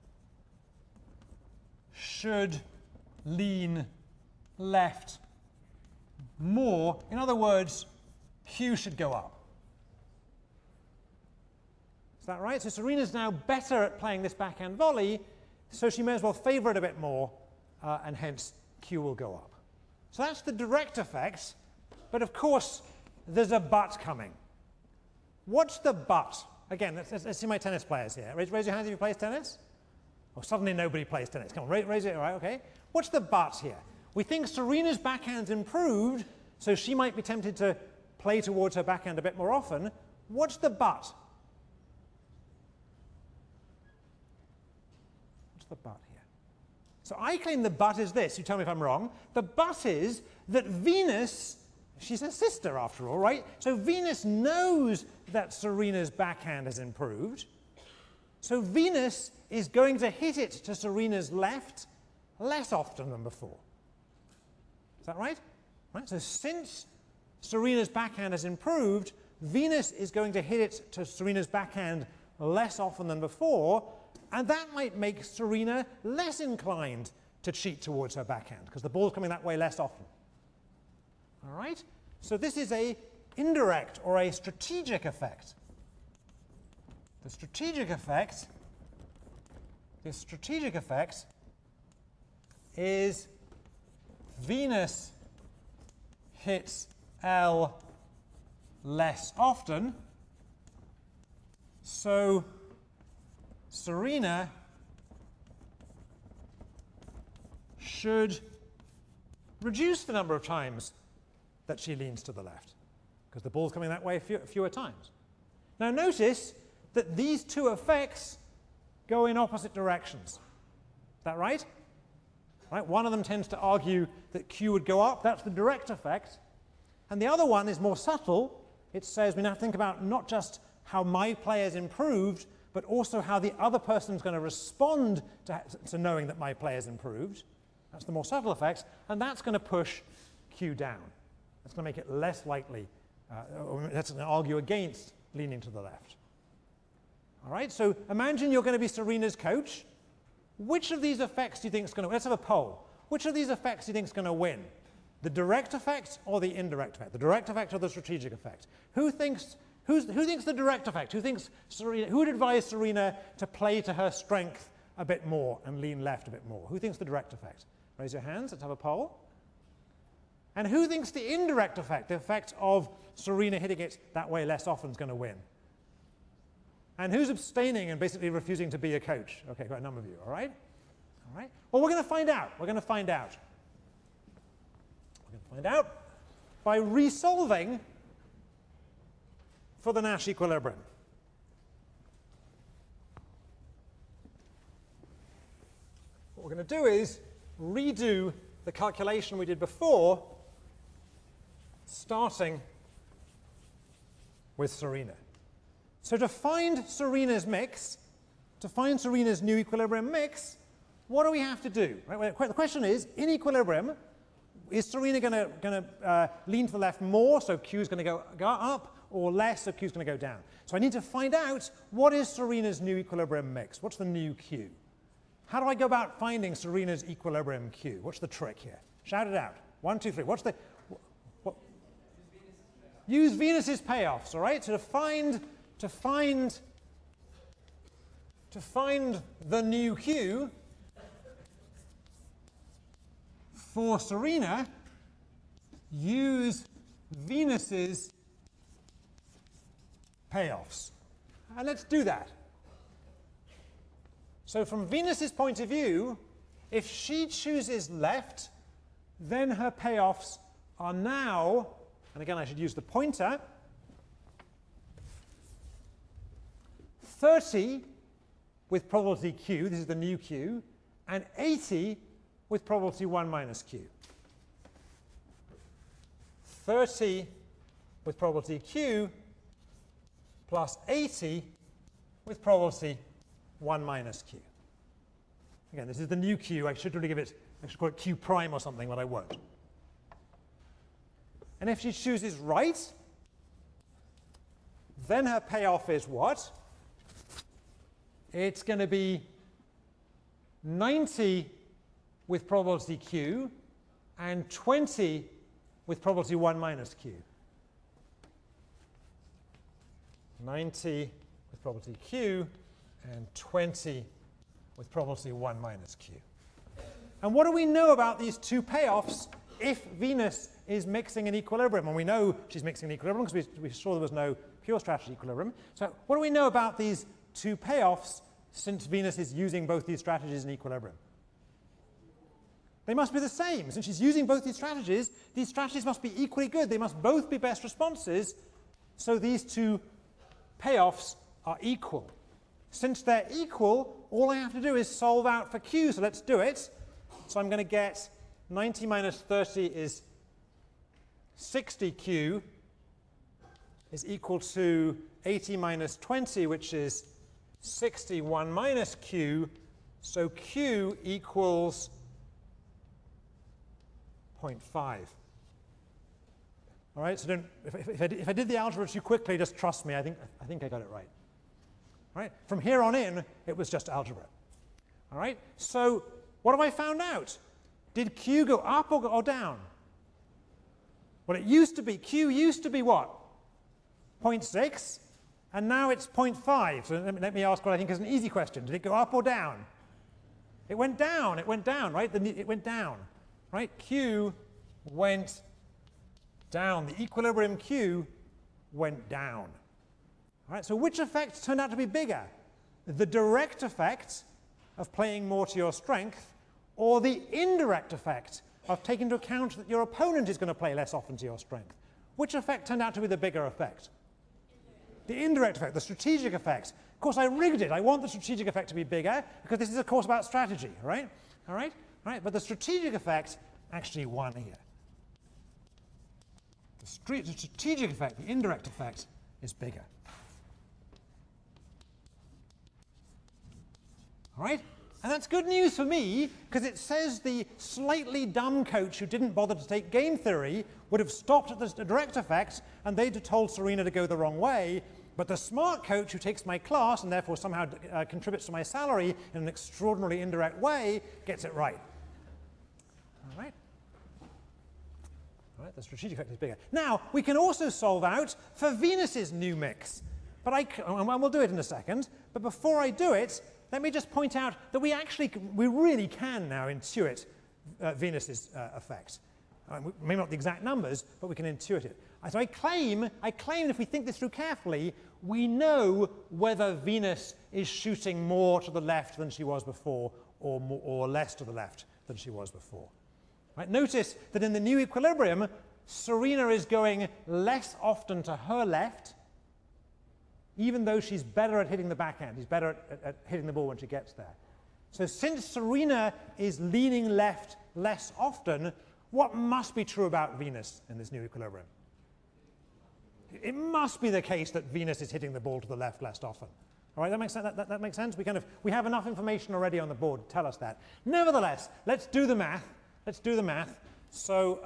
should lean left more. In other words, Q should go up. Is that right? So Serena's now better at playing this backhand volley, so she may as well favor it a bit more, and hence Q will go up. So that's the direct effect, but of course there's a but coming. What's the but? Again, let's see my tennis players here. Raise your hands if you play tennis. Oh, suddenly nobody plays tennis. Come on, raise it, all right, okay. What's the but here? We think Serena's backhand's improved, so she might be tempted to play towards her backhand a bit more often. What's the but? What's the but here? So I claim the but is this. You tell me if I'm wrong. The but is that Venus she's her sister after all, right? So Venus knows that Serena's backhand has improved. So Venus is going to hit it to Serena's left less often than before. Is that right? Right? So since Serena's backhand has improved, Venus is going to hit it to Serena's backhand less often than before, and that might make Serena less inclined to cheat towards her backhand, because the ball's coming that way less often. All right? So this is a indirect or a strategic effect. The strategic effect is Venus hits L less often, so Serena should reduce the number of times that she leans to the left, because the ball's coming that way fewer times. Now notice that these two effects go in opposite directions. Is that right? Right? One of them tends to argue that Q would go up. That's the direct effect. And the other one is more subtle. It says we now have to think about not just how my play has improved, but also how the other person is going to respond to knowing that my play has improved. That's the more subtle effects, and that's going to push Q down. That's going to make it less likely, or that's going to argue against leaning to the left. All right, so imagine you're going to be Serena's coach. Which of these effects do you think is going to, let's have a poll. Which of these effects do you think is going to win? The direct effect or the indirect effect? The direct effect or the strategic effect? Who thinks the direct effect? Who would advise Serena to play to her strength a bit more and lean left a bit more? Who thinks the direct effect? Raise your hands, let's have a poll. And who thinks the indirect effect, the effect of Serena hitting it that way less often, is going to win? And who's abstaining and basically refusing to be a coach? Okay, quite a number of you, all right? All right. Well, we're going to find out. We're going to find out. We're going to find out by resolving for the Nash equilibrium. What we're going to do is redo the calculation we did before, starting with Serena. So to find Serena's mix, to find Serena's new equilibrium mix, what do we have to do? Right? The question is, in equilibrium, is Serena going to lean to the left more, so Q is going to go up, or less, so Q is going to go down? So I need to find out what is Serena's new equilibrium mix. What's the new Q? How do I go about finding Serena's equilibrium Q? What's the trick here? Shout it out. 1, 2, 3. What's the... Use Venus's payoffs, all right? So to find the new Q for Serena, use Venus's payoffs. And let's do that. So from Venus's point of view, if she chooses left, then her payoffs are now, and again I should use the pointer, 30 with probability Q, this is the new Q, and 80 with probability 1 minus Q. 30 with probability Q plus 80 with probability 1 minus Q. Again, this is the new Q. I should really I should call it Q prime or something, but I won't. And if she chooses right, then her payoff is what? It's going to be 90 with probability Q and 20 with probability 1 minus Q. 90 with probability Q and 20 with probability 1 minus Q. And what do we know about these two payoffs if Venus is mixing in equilibrium? And we know she's mixing in equilibrium because we saw there was no pure strategy equilibrium. So what do we know about these two payoffs since Venus is using both these strategies in equilibrium? They must be the same. Since she's using both these strategies must be equally good. They must both be best responses, so these two payoffs are equal. Since they're equal, all I have to do is solve out for Q, so let's do it. So I'm going to get 90 minus 30 is 60q is equal to 80 minus 20, which is 61 minus q. So q equals 0.5. All right, so if I did the algebra too quickly, just trust me, I think I got it right. All right, from here on in, it was just algebra. All right, so what have I found out? Did q go up or down? Well, it used to be, q used to be what? 0.6, and now it's 0.5. So let me ask what I think is an easy question. Did it go up or down? It went down, right? It went down, right? Q went down. The equilibrium Q went down. All right, so which effect turned out to be bigger? The direct effect of playing more to your strength, or the indirect effect of taking into account that your opponent is going to play less often to your strength? Which effect turned out to be the bigger effect? The indirect effect, the strategic effect. Of course, I rigged it. I want the strategic effect to be bigger because this is a course about strategy, right? All right? All right? But the strategic effect actually won here. The strategic effect, the indirect effect, is bigger. All right? And that's good news for me, because it says the slightly dumb coach who didn't bother to take game theory would have stopped at the direct effect, and they'd have told Serena to go the wrong way. But the smart coach who takes my class and therefore somehow contributes to my salary in an extraordinarily indirect way gets it right. All right? All right, the strategic effect is bigger. Now, we can also solve out for Venus's new mix. But and we'll do it in a second. But before I do it, let me just point out that we really can now intuit Venus's effect. Maybe not the exact numbers, but we can intuit it. So I claim if we think this through carefully, we know whether Venus is shooting more to the left than she was before, or less to the left than she was before. Right? Notice that in the new equilibrium, Serena is going less often to her left, even though she's better at hitting the backhand. She's better at hitting the ball when she gets there. So since Serena is leaning left less often, what must be true about Venus in this new equilibrium? It must be the case that Venus is hitting the ball to the left less often. All right, that makes sense? That makes sense? We have enough information already on the board to tell us that. Nevertheless, let's do the math. Let's do the math. So,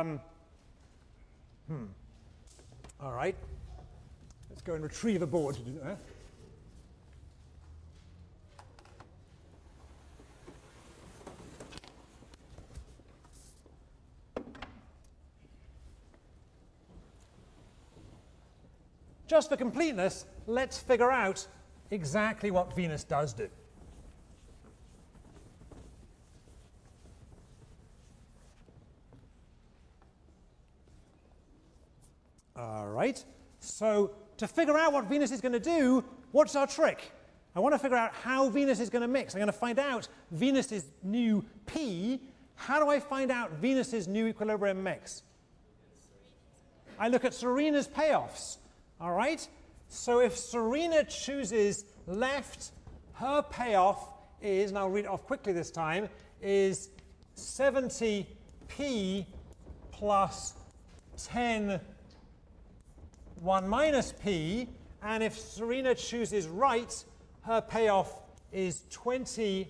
all right. Let's go and retrieve a board to do that. Just for completeness, let's figure out exactly what Venus does do. All right. So to figure out what Venus is going to do, what's our trick? I want to figure out how Venus is going to mix. I'm going to find out Venus's new P. How do I find out Venus's new equilibrium mix? I look at Serena's payoffs. All right? So if Serena chooses left, her payoff is, and I'll read it off quickly this time, is 70p plus 10 1 minus p, and if Serena chooses right, her payoff is 20p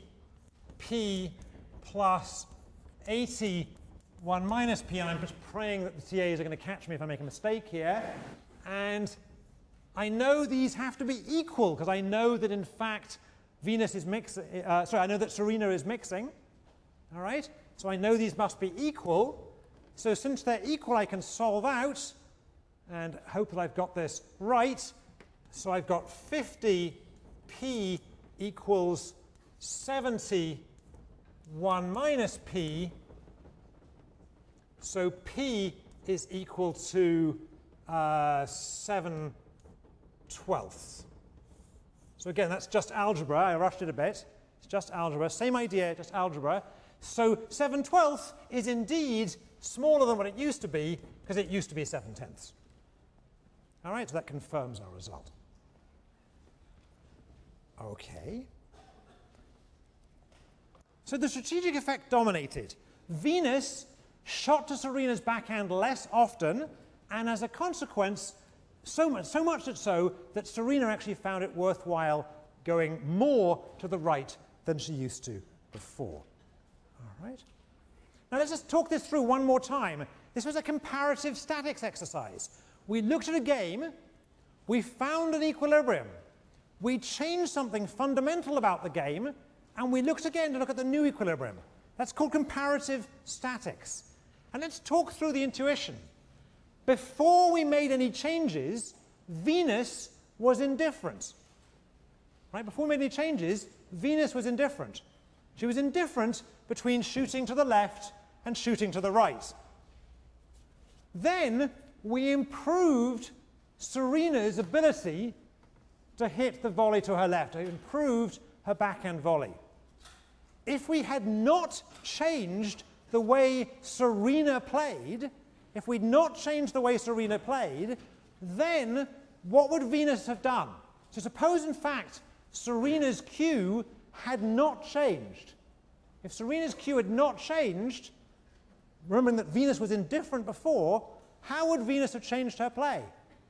plus 80 1 minus p, and I'm just praying that the TAs are going to catch me if I make a mistake here. And I know these have to be equal, because I know that in fact Venus is mixing, I know that Serena is mixing, all right? So I know these must be equal. So since they're equal, I can solve out and hope that I've got this right. So I've got 50p equals 70 1 minus p. So p is equal to 7/12. So again, that's just algebra. I rushed it a bit. It's just algebra. Same idea, just algebra. So 7/12 is indeed smaller than what it used to be, because it used to be 7/10. All right, so that confirms our result. Okay. So the strategic effect dominated. Venus shot to Serena's backhand less often, and as a consequence, so much that Serena actually found it worthwhile going more to the right than she used to before. All right. Now let's just talk this through one more time. This was a comparative statics exercise. We looked at a game, we found an equilibrium, we changed something fundamental about the game, and we looked again to look at the new equilibrium. That's called comparative statics. And let's talk through the intuition. Before we made any changes, Venus was indifferent. Right? Before we made any changes, Venus was indifferent. She was indifferent between shooting to the left and shooting to the right. Then we improved Serena's ability to hit the volley to her left. It improved her backhand volley. If we had not changed the way Serena played, if we'd not changed the way Serena played, then what would Venus have done? So suppose, in fact, Serena's cue had not changed. If Serena's cue had not changed, remembering that Venus was indifferent before, how would Venus have changed her play?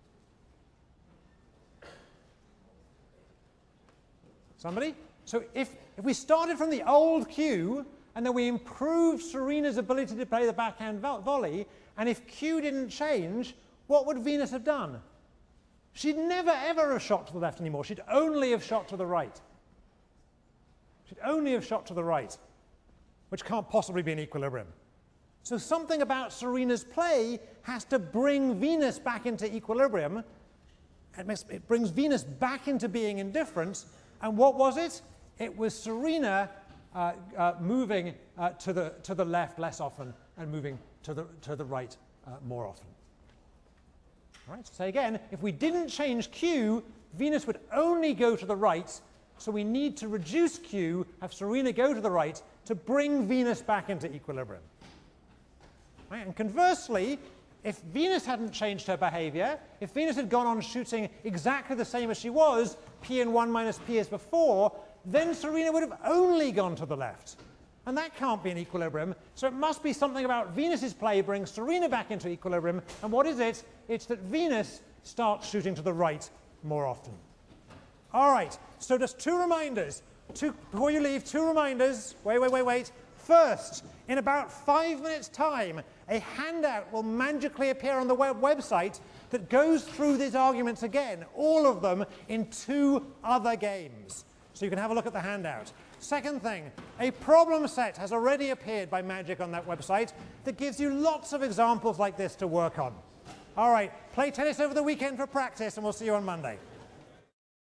Somebody? So if we started from the old cue, and then we improved Serena's ability to play the backhand volley, and if cue didn't change, what would Venus have done? She'd never ever have shot to the left anymore. She'd only have shot to the right. She'd only have shot to the right, which can't possibly be an equilibrium. So something about Serena's play has to bring Venus back into equilibrium. It brings Venus back into being indifferent. And what was it? It was Serena moving to the left less often and moving to the right more often. All right, so say again, if we didn't change Q, Venus would only go to the right, so we need to reduce Q, have Serena go to the right, to bring Venus back into equilibrium. Right, and conversely, if Venus hadn't changed her behavior, if Venus had gone on shooting exactly the same as she was, P and 1 minus P as before, then Serena would have only gone to the left. And that can't be an equilibrium, so it must be something about Venus's play brings Serena back into equilibrium. And what is it? It's that Venus starts shooting to the right more often. All right, so just two reminders. Before you leave, two reminders. Wait. First, in about 5 minutes' time, a handout will magically appear on the website that goes through these arguments again, all of them in 2 other games. So you can have a look at the handout. Second thing, a problem set has already appeared by magic on that website that gives you lots of examples like this to work on. All right, play tennis over the weekend for practice, and we'll see you on Monday.